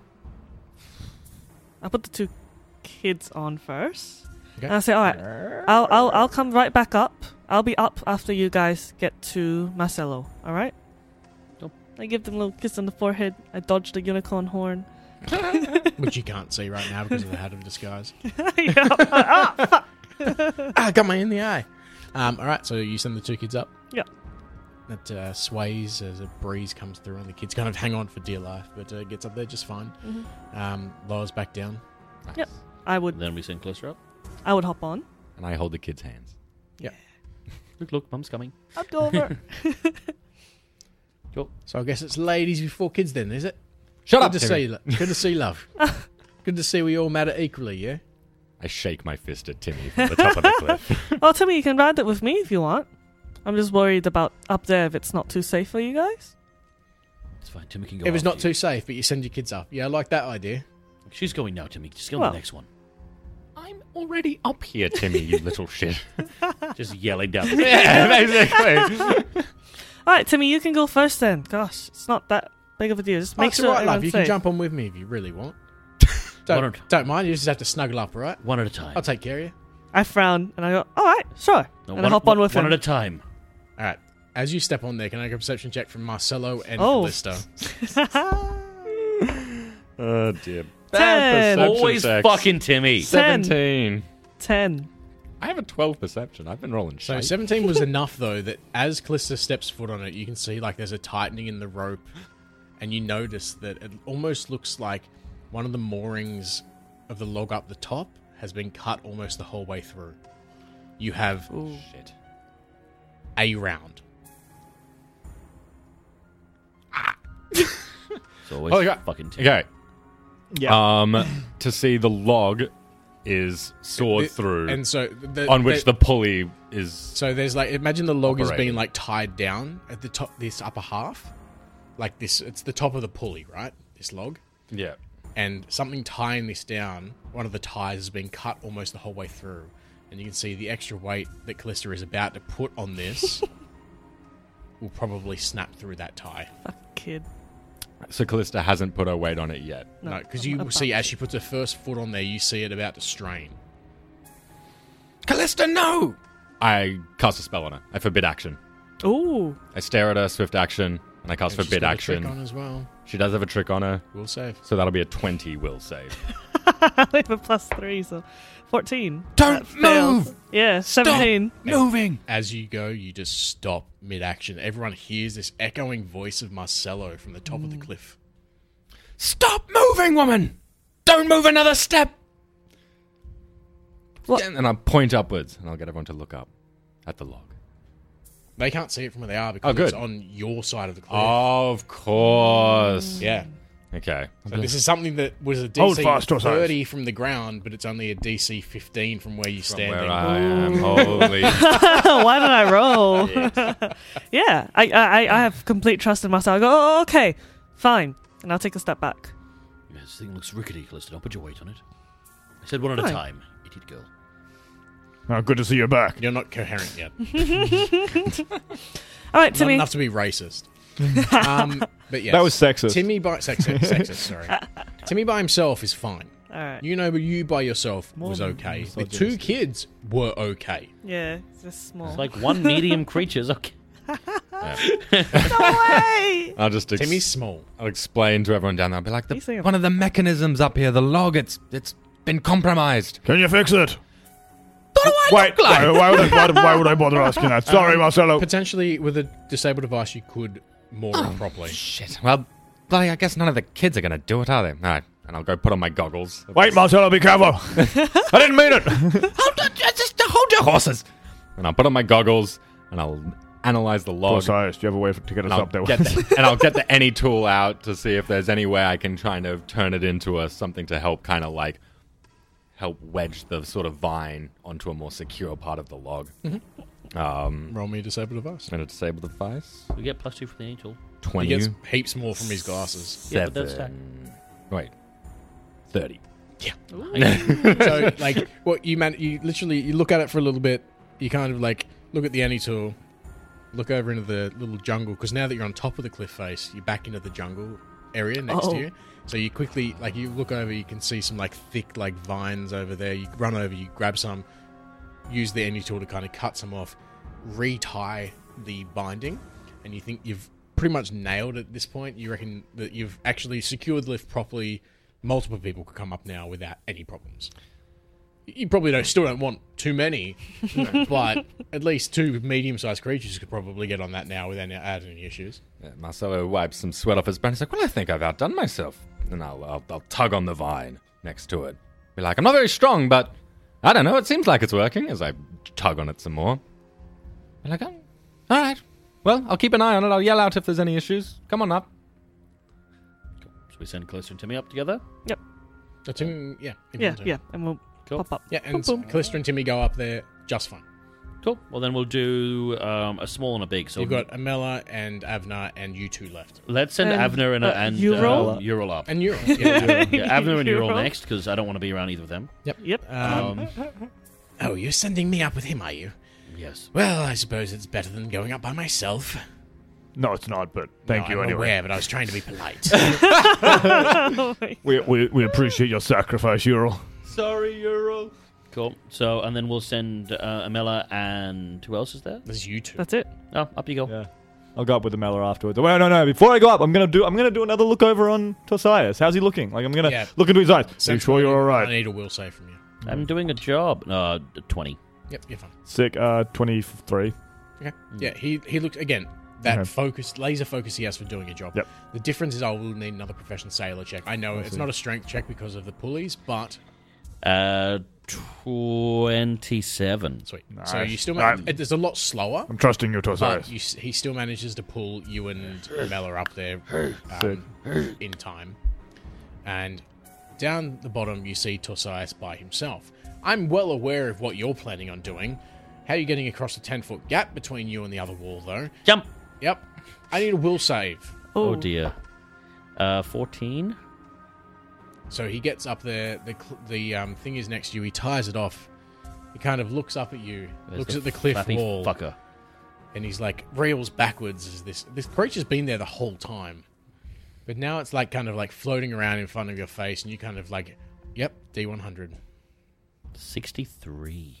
I'll put the 2 kids on first. Okay. And I'll say, all right, I'll come right back up. I'll be up after you guys get to Marcelo. All right. Nope. I give them a little kiss on the forehead. I dodge the unicorn horn. Which you can't see right now because of the hat of disguise. Yeah. I got my in the eye. All right, so you send the 2 kids up. Yep. It sways as a breeze comes through, and the kids kind of hang on for dear life, but gets up there just fine. Mhm. Lowers back down. Yep. I would Then we send closer up. hop on. And I hold the kid's hands. Look, Mum's coming. Up over. So I guess it's ladies before kids then, is it? Shut Good up, to Timmy. see. Good to see, love. Good to see we all matter equally, yeah? I shake my fist at Timmy from the top of the cliff. Well, Timmy, you can ride it with me if you want. I'm just worried about up there if it's not too safe for you guys. It's fine. Timmy can go. It was after not you. too safe, but you send your kids up. Yeah, I like that idea. She's going now, Timmy. Just go on Well. the next one. I'm already up here, Timmy, you little shit. Just yelling down. Yeah, basically. All right, Timmy, you can go first then. Gosh, it's not that big of a deal. Just make That's sure all right, love. everyone's You safe. can jump on with me if you really want. Why Don't mind. You just have to snuggle up, all right? One at a time. I'll take care of you. I frown and I go, all right, sure. No, and I hop on with one him. at a time. All right. As you step on there, can I get a perception check from Marcelo and Oh. Callisto? Oh, dear. 10. Always fucking Timmy. 17. 10. I have a 12 perception. I've been rolling So shite. 17 was enough, though, that as Callisto steps foot on it, you can see like there's a tightening in the rope, and you notice that it almost looks like one of the moorings of the log up the top has been cut almost the whole way through. You have Ooh. Shit. a round. It's always Oh, God. fucking Timmy. Okay. Yeah. To see the log is sawed through, And so on which the pulley is. So there's like, imagine the log is Operating. being like tied down at the top, this upper half, like this. It's the top of the pulley, right? This log, Yeah. and something tying this down. One of the ties has been cut almost the whole way through, and you can see the extra weight that Callista is about to put on this will probably snap through that tie. Fuck kid. So Callista hasn't put her weight on it yet. No, because you will see as she puts her first foot on there, you see it about to strain. Callista, no! I cast a spell on her. I forbid action. Ooh. I stare at her, swift action, and I cast And she's forbid got a trick action. on as well. She does have a trick on her, We'll save. so that'll be a 20 will save. I have a +3, so 14. Don't That fails. move! Yeah, 17. Moving! As you go, you just stop mid-action. Everyone hears this echoing voice of Marcelo from the top of the cliff. Stop moving, woman! Don't move another step! What? And I'll point upwards, and I'll get everyone to look up at the log. They can't see it from where they are because Oh, good. it's on your side of the cliff. Of course. Yeah. Okay. So this is something that was a Hold DC fast, Torsias. 30 from the ground, but it's only a DC 15 from where you're standing. Where I am. Holy. Why did I roll? Yeah, I have complete trust in myself. I go, oh, okay, fine. And I'll take a step back. Yeah, this thing looks rickety, Callista. Don't put your weight on it. I said one at a Fine. time, idiot girl. Oh, good to see you back. You're not coherent yet. All right, Not Timmy. enough to be racist. But yes. That was sexist. Timmy by sexist, sorry. Timmy by himself is fine. All right. You know, but you by yourself was More okay. The misogynist. two kids were okay. Yeah, it's just small. It's like one medium creature's okay. no way! I'll just Timmy's small. I'll explain to everyone down there. I'll be like, You see him. one of the mechanisms up here, the log, it's been compromised. Can you fix it? What do I Wait, look like? why would I bother asking that? Sorry, Marcelo. Potentially, with a disabled device, you could moor it properly. Shit. Well, bloody, I guess none of the kids are going to do it, are they? All right. And I'll go put on my goggles. Wait, Marcelo, be careful. I didn't mean it. Just hold your horses. And I'll put on my goggles, and I'll analyze the log. Osiris, do you have a way to get us And I'll, up there? and I'll get the any tool out to see if there's any way I can kind of turn it into something to help kind of like help wedge the sort of vine onto a more secure part of the log. Roll me a disable device. I'm going to disable the device. We get +2 for the angel. 20. He gets heaps more from his glasses. Yeah, but that's Wait. 30. So, like, what you literally look at it for a little bit. You kind of like look at the Annie tool, look over into the little jungle, because now that you're on top of the cliff face, you're back into the jungle area next to you. So you quickly, like, you look over, you can see some like thick like vines over there. You run over, you grab some, use the Annie tool to kind of cut some off, retie the binding, and you think you've pretty much nailed it at this point. You reckon that you've actually secured the lift properly. Multiple people could come up now without any problems. You probably still don't want too many, but at least 2 medium-sized creatures could probably get on that now without any issues. Yeah, Marcelo wipes some sweat off his brow. He's like, well, I think I've outdone myself. And I'll tug on the vine next to it. Be like, I'm not very strong, but I don't know. It seems like it's working as I tug on it some more. Be like, oh, all right. Well, I'll keep an eye on it. I'll yell out if there's any issues. Come on up. So we send Callisto and Timmy up together. So Tim, Yeah, Inventor. yeah, and we'll Cool. pop up. Yeah, and Boom, boom. Callisto and Timmy go up there just fine. Cool. Well, then we'll do a small and a big. So You've got Amela and Avner and you 2 left. let's send Avner and Ural? Ural up. And you're yeah. Yeah, Avner and Ural Ural. next, because I don't want to be around either of them. Yep. Oh, you're sending me up with him, are you? Yes. Well, I suppose it's better than going up by myself. No, it's not, but thank you I'm anyway. aware, but I was trying to be polite. We appreciate your sacrifice, Ural. Sorry, Ural. Cool. So, and then we'll send Amela and who else is there? There's you 2. That's it. Oh, up you go. Yeah. I'll go up with the Mela afterwards. Well, no. Before I go up, I'm gonna do another look over on Tosias. How's he looking? Like, I'm gonna look into his eyes. Are you sure you're all I right? need a will save from you. I'm doing a job. 20. Yep, you're fine. Sick. 23. Okay. Yeah, he looks again. That Okay. focus, laser focus he has for doing a job. Yep. The difference is I will need another profession sailor check. I know it's not a strength check because of the pulleys, but 27. sweet. Nice. So you still Right. it's a lot slower, I'm trusting you, but Tosias. he still manages to pull you and Mela up there in time. And down the bottom, you see Tosias by himself. I'm well aware of what you're planning on doing. How are you getting across the 10-foot gap between you and the other wall, though? Jump. Yep. I need a will save. Oh, dear. 14. So he gets up there. The thing is next to you. He ties it off. He kind of looks up at you, looks at the cliff flappy wall, fucker. and he's like reels backwards. As this creature's been there the whole time, but now it's like kind of like floating around in front of your face, and you kind of like, yep, D100. 63.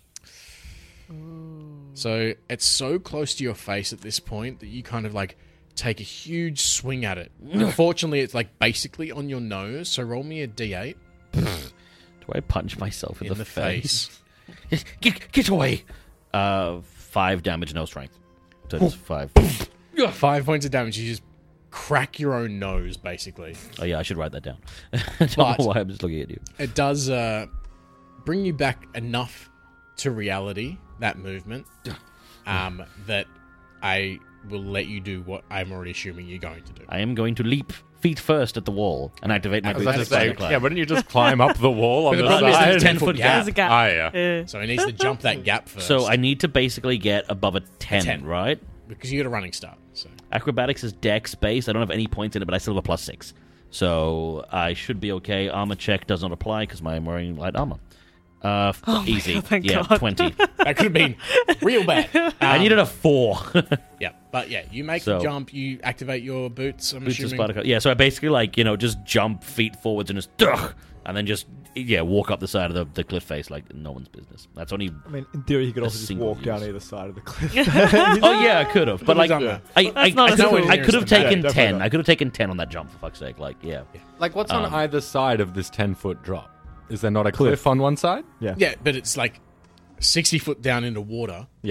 So it's so close to your face at this point that you kind of like take a huge swing at it. Unfortunately, it's like basically on your nose. So roll me a D8 Do I punch myself in, in the face. Get away. 5 damage, no strength. So it's 5. 5 points of damage. You just crack your own nose, basically. Oh, yeah, I should write that down. I don't know why I'm just looking at you. It does bring you back enough to reality, that movement, that I will let you do what I'm already assuming you're going to do. I am going to leap feet first at the wall and activate my I was about to boots. say, yeah, wouldn't you just climb up the wall on But the the problem is side? there's a 10-foot gap. There's a gap. Ah, yeah. Yeah. So he needs to jump that gap first. So I need to basically get above a 10, 10. right? because you got a running start. So Acrobatics is dex based. I don't have any points in it, but I still have a +6. So I should be okay. Armor check does not apply because I'm wearing light armor. Easy. God, thank yeah, God. 20. that could have been real bad. I needed a 4. Yeah, but yeah, you make So- the jump. You activate your boots. I'm Boots of assuming. Spartacus. Yeah, so I basically just jump feet forwards and just and then just walk up the side of the cliff face like no one's business. That's only. I mean, in theory, he could A also just single walk down use. either side of the cliff. Oh yeah, I could have, but like on that. That's not as cool. I could have Yeah, taken definitely 10. not. I could have taken 10 on that jump for fuck's sake. Like yeah. Like, what's on either side of this 10-foot drop? Is there not a Cliff. cliff on one side? Yeah, but it's like 60 foot down into water. Yeah.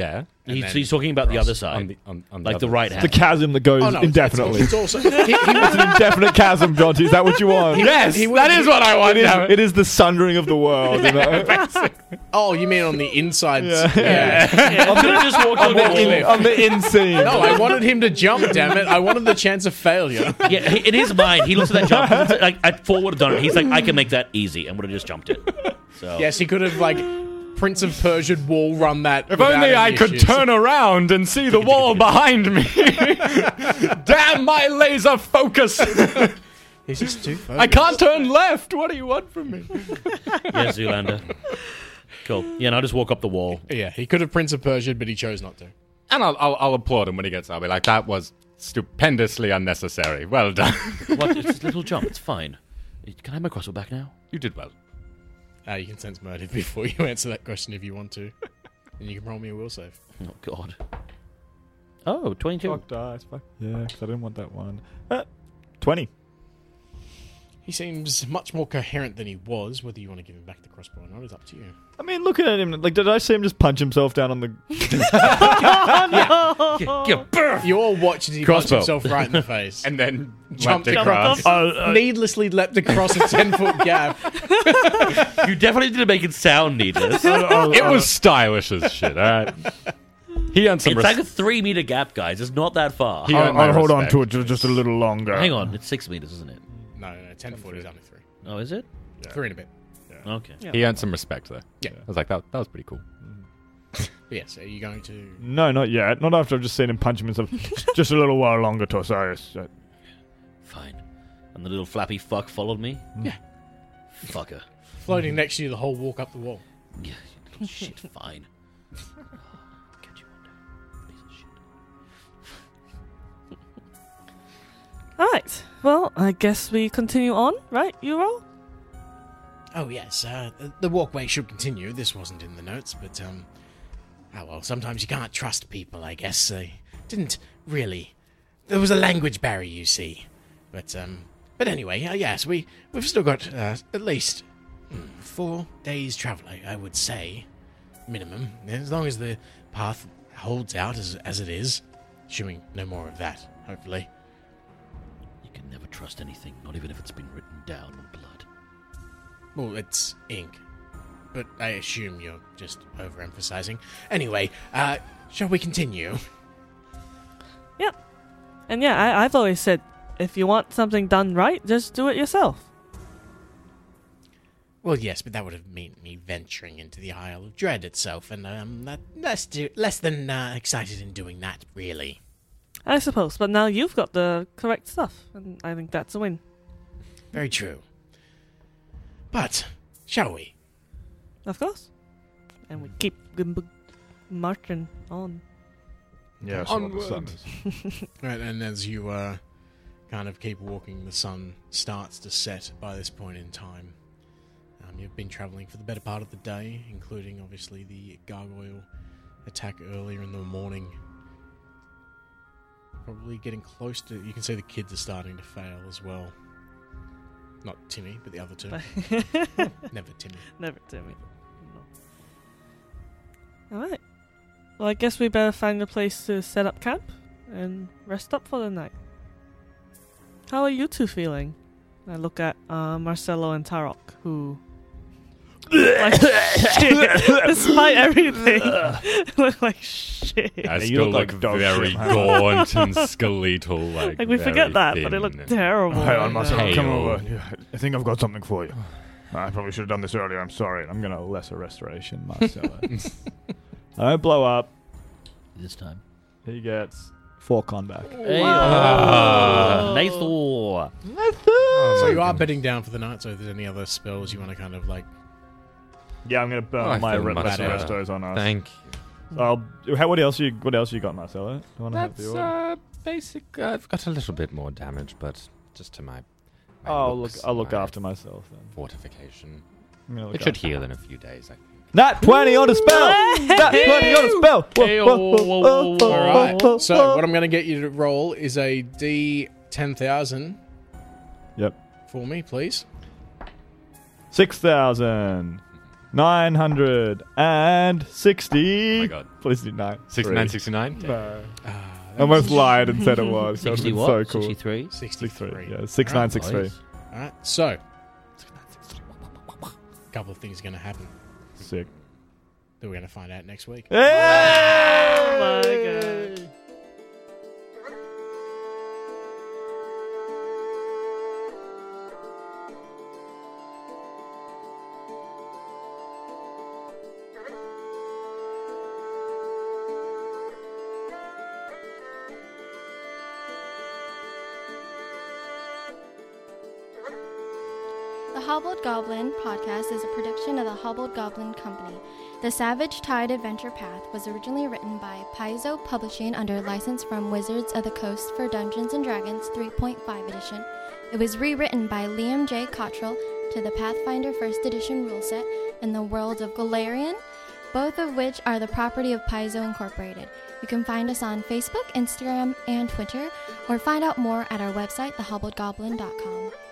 And He's talking about the cross other side. on the Like the other right side. hand. The chasm that goes Oh, no, indefinitely. It's also he It's an indefinite chasm, Jonty. Is that what you want? Yes, that is what I want. It is the sundering of the world. You know? Oh, you mean on the inside? Yeah. I'm gonna just walk on the wall. On the inseam. No, I wanted him to jump. Damn it! I wanted the chance of failure. Yeah, in his mind, he looks at that jump. Like, I Four would have done it. He's like, I can make that easy, and would have just jumped it. So Yes, he could have like Prince of Persia wall run that. If without only any I could issues. turn around and see the wall behind me. Damn my laser focus! He's just too focused. I can't turn left. What do you want from me? yeah, Zoolander. Cool. Yeah, and I'll just walk up the wall. Yeah, he could have Prince of Persia, but he chose not to. And I'll applaud him when he gets up. I'll be like, that was stupendously unnecessary. Well done. What? It's a little jump. It's fine. Can I have my crossbow back now? You did well. You can sense motive before you answer that question if you want to. And you can roll me a will save. Oh, God. Oh, 22. Fuck dice. Fuck. Yeah, 'cause I didn't want that one. 20. He seems much more coherent than he was. Whether you want to give him back the crossbow or not is up to you. I mean, looking at him, like, did I see him just punch himself down on the... You all watched as he punched Crossbow. himself right in the face. And then Jumped leapt across. Needlessly leapt across a 10-foot gap. You definitely didn't make it sound needless. It was stylish as shit, alright? He earned some It's like a respect. 3 meter gap, guys. It's not that far. He earned my I'll hold on respect. to it just a little longer. Hang on, it's 6 meters, isn't it? No, 10 foot is only 3. Oh, is it? 3 and a bit. Okay. Yeah. He earned some respect, though. Yeah. I was like, that was pretty cool. But yes, are you going to... No, not yet. Not after I've just seen him punch himself. Just a little while longer, Torsius. Fine. And the little flappy fuck followed me? Yeah. Fucker. Floating next to you the whole walk up the wall. Yeah, you little shit, fine. Catch you one day. Piece of shit. Alright. Well, I guess we continue on, right, Euro? Oh, yes. The walkway should continue. This wasn't in the notes, but, oh, well, sometimes you can't trust people, I guess. They didn't really... There was a language barrier, you see. But anyway, yes, we've still got at least 4 days' travel, I would say. Minimum. As long as the path holds out as it is. Assuming no more of that, hopefully. You can never trust anything, not even if it's been written down in blood. Well, it's ink. But I assume you're just overemphasizing. Anyway, shall we continue? Yep. And yeah, I've always said, if you want something done right, just do it yourself. Well, yes, but that would have meant me venturing into the Isle of Dread itself, and less than excited in doing that, really. I suppose, but now you've got the correct stuff, and I think that's a win. Very true. But, shall we? Of course. And we keep marching on. Yeah, Onward. Right, and as you kind of keep walking, the sun starts to set by this point in time. You've been travelling for the better part of the day, including, obviously, the gargoyle attack earlier in the morning. Probably getting close to... You can see the kids are starting to fail as well. Not Timmy, but the other two. Never Timmy. Never Timmy. No. Alright. Well, I guess we better find a place to set up camp and rest up for the night. How are you two feeling? I look at Marcelo and Tarok, who... like shit. Despite everything, look like shit. I you still look look like dog very shit, man. gaunt and skeletal. Like we forget very that, but it thin. looked terrible. Hang on, And, Marcelo, Hey, come oh. over. Yeah, I think I've got something for you. I probably should have done this earlier. I'm sorry. I'm going to lesser restoration, Marcelo. I don't blow up. This time. He gets 4 con back. Hey, nice. Oh. So you are bedding down for the night, so if there's any other spells you want to kind of like... Yeah, I'm going to burn I my feel much lesser better. restos on us. Thank So what else you got, Marcelo? Do you want to have the order? basic. I've got a little bit more damage, but just to my I'll looks, look my after myself then. fortification. I'm gonna look It should after- heal in a few days, I think. Nat 20 on a spell! Nat 20 on a spell! Hey, whoa, whoa, whoa, whoa. Alright, so what I'm going to get you to roll is a D10,000 Yep. for me, please. 6,000. 960. Oh my God. Please do 9. 69, 69? No. I almost lied and said it was. That would have 60 been what? so cool. 63? 63. Yeah, 6963. Nice. All right, so a couple of things are going to happen Sick. that we're going to find out next week. Oh my God. The Hobbled Goblin podcast is a production of the Hobbled Goblin Company. The Savage Tide Adventure Path was originally written by Paizo Publishing under license from Wizards of the Coast for Dungeons & Dragons 3.5 edition. It was rewritten by Liam J. Cottrell to the Pathfinder 1st edition rule set in the world of Golarion, both of which are the property of Paizo Incorporated. You can find us on Facebook, Instagram, and Twitter, or find out more at our website, thehobbledgoblin.com.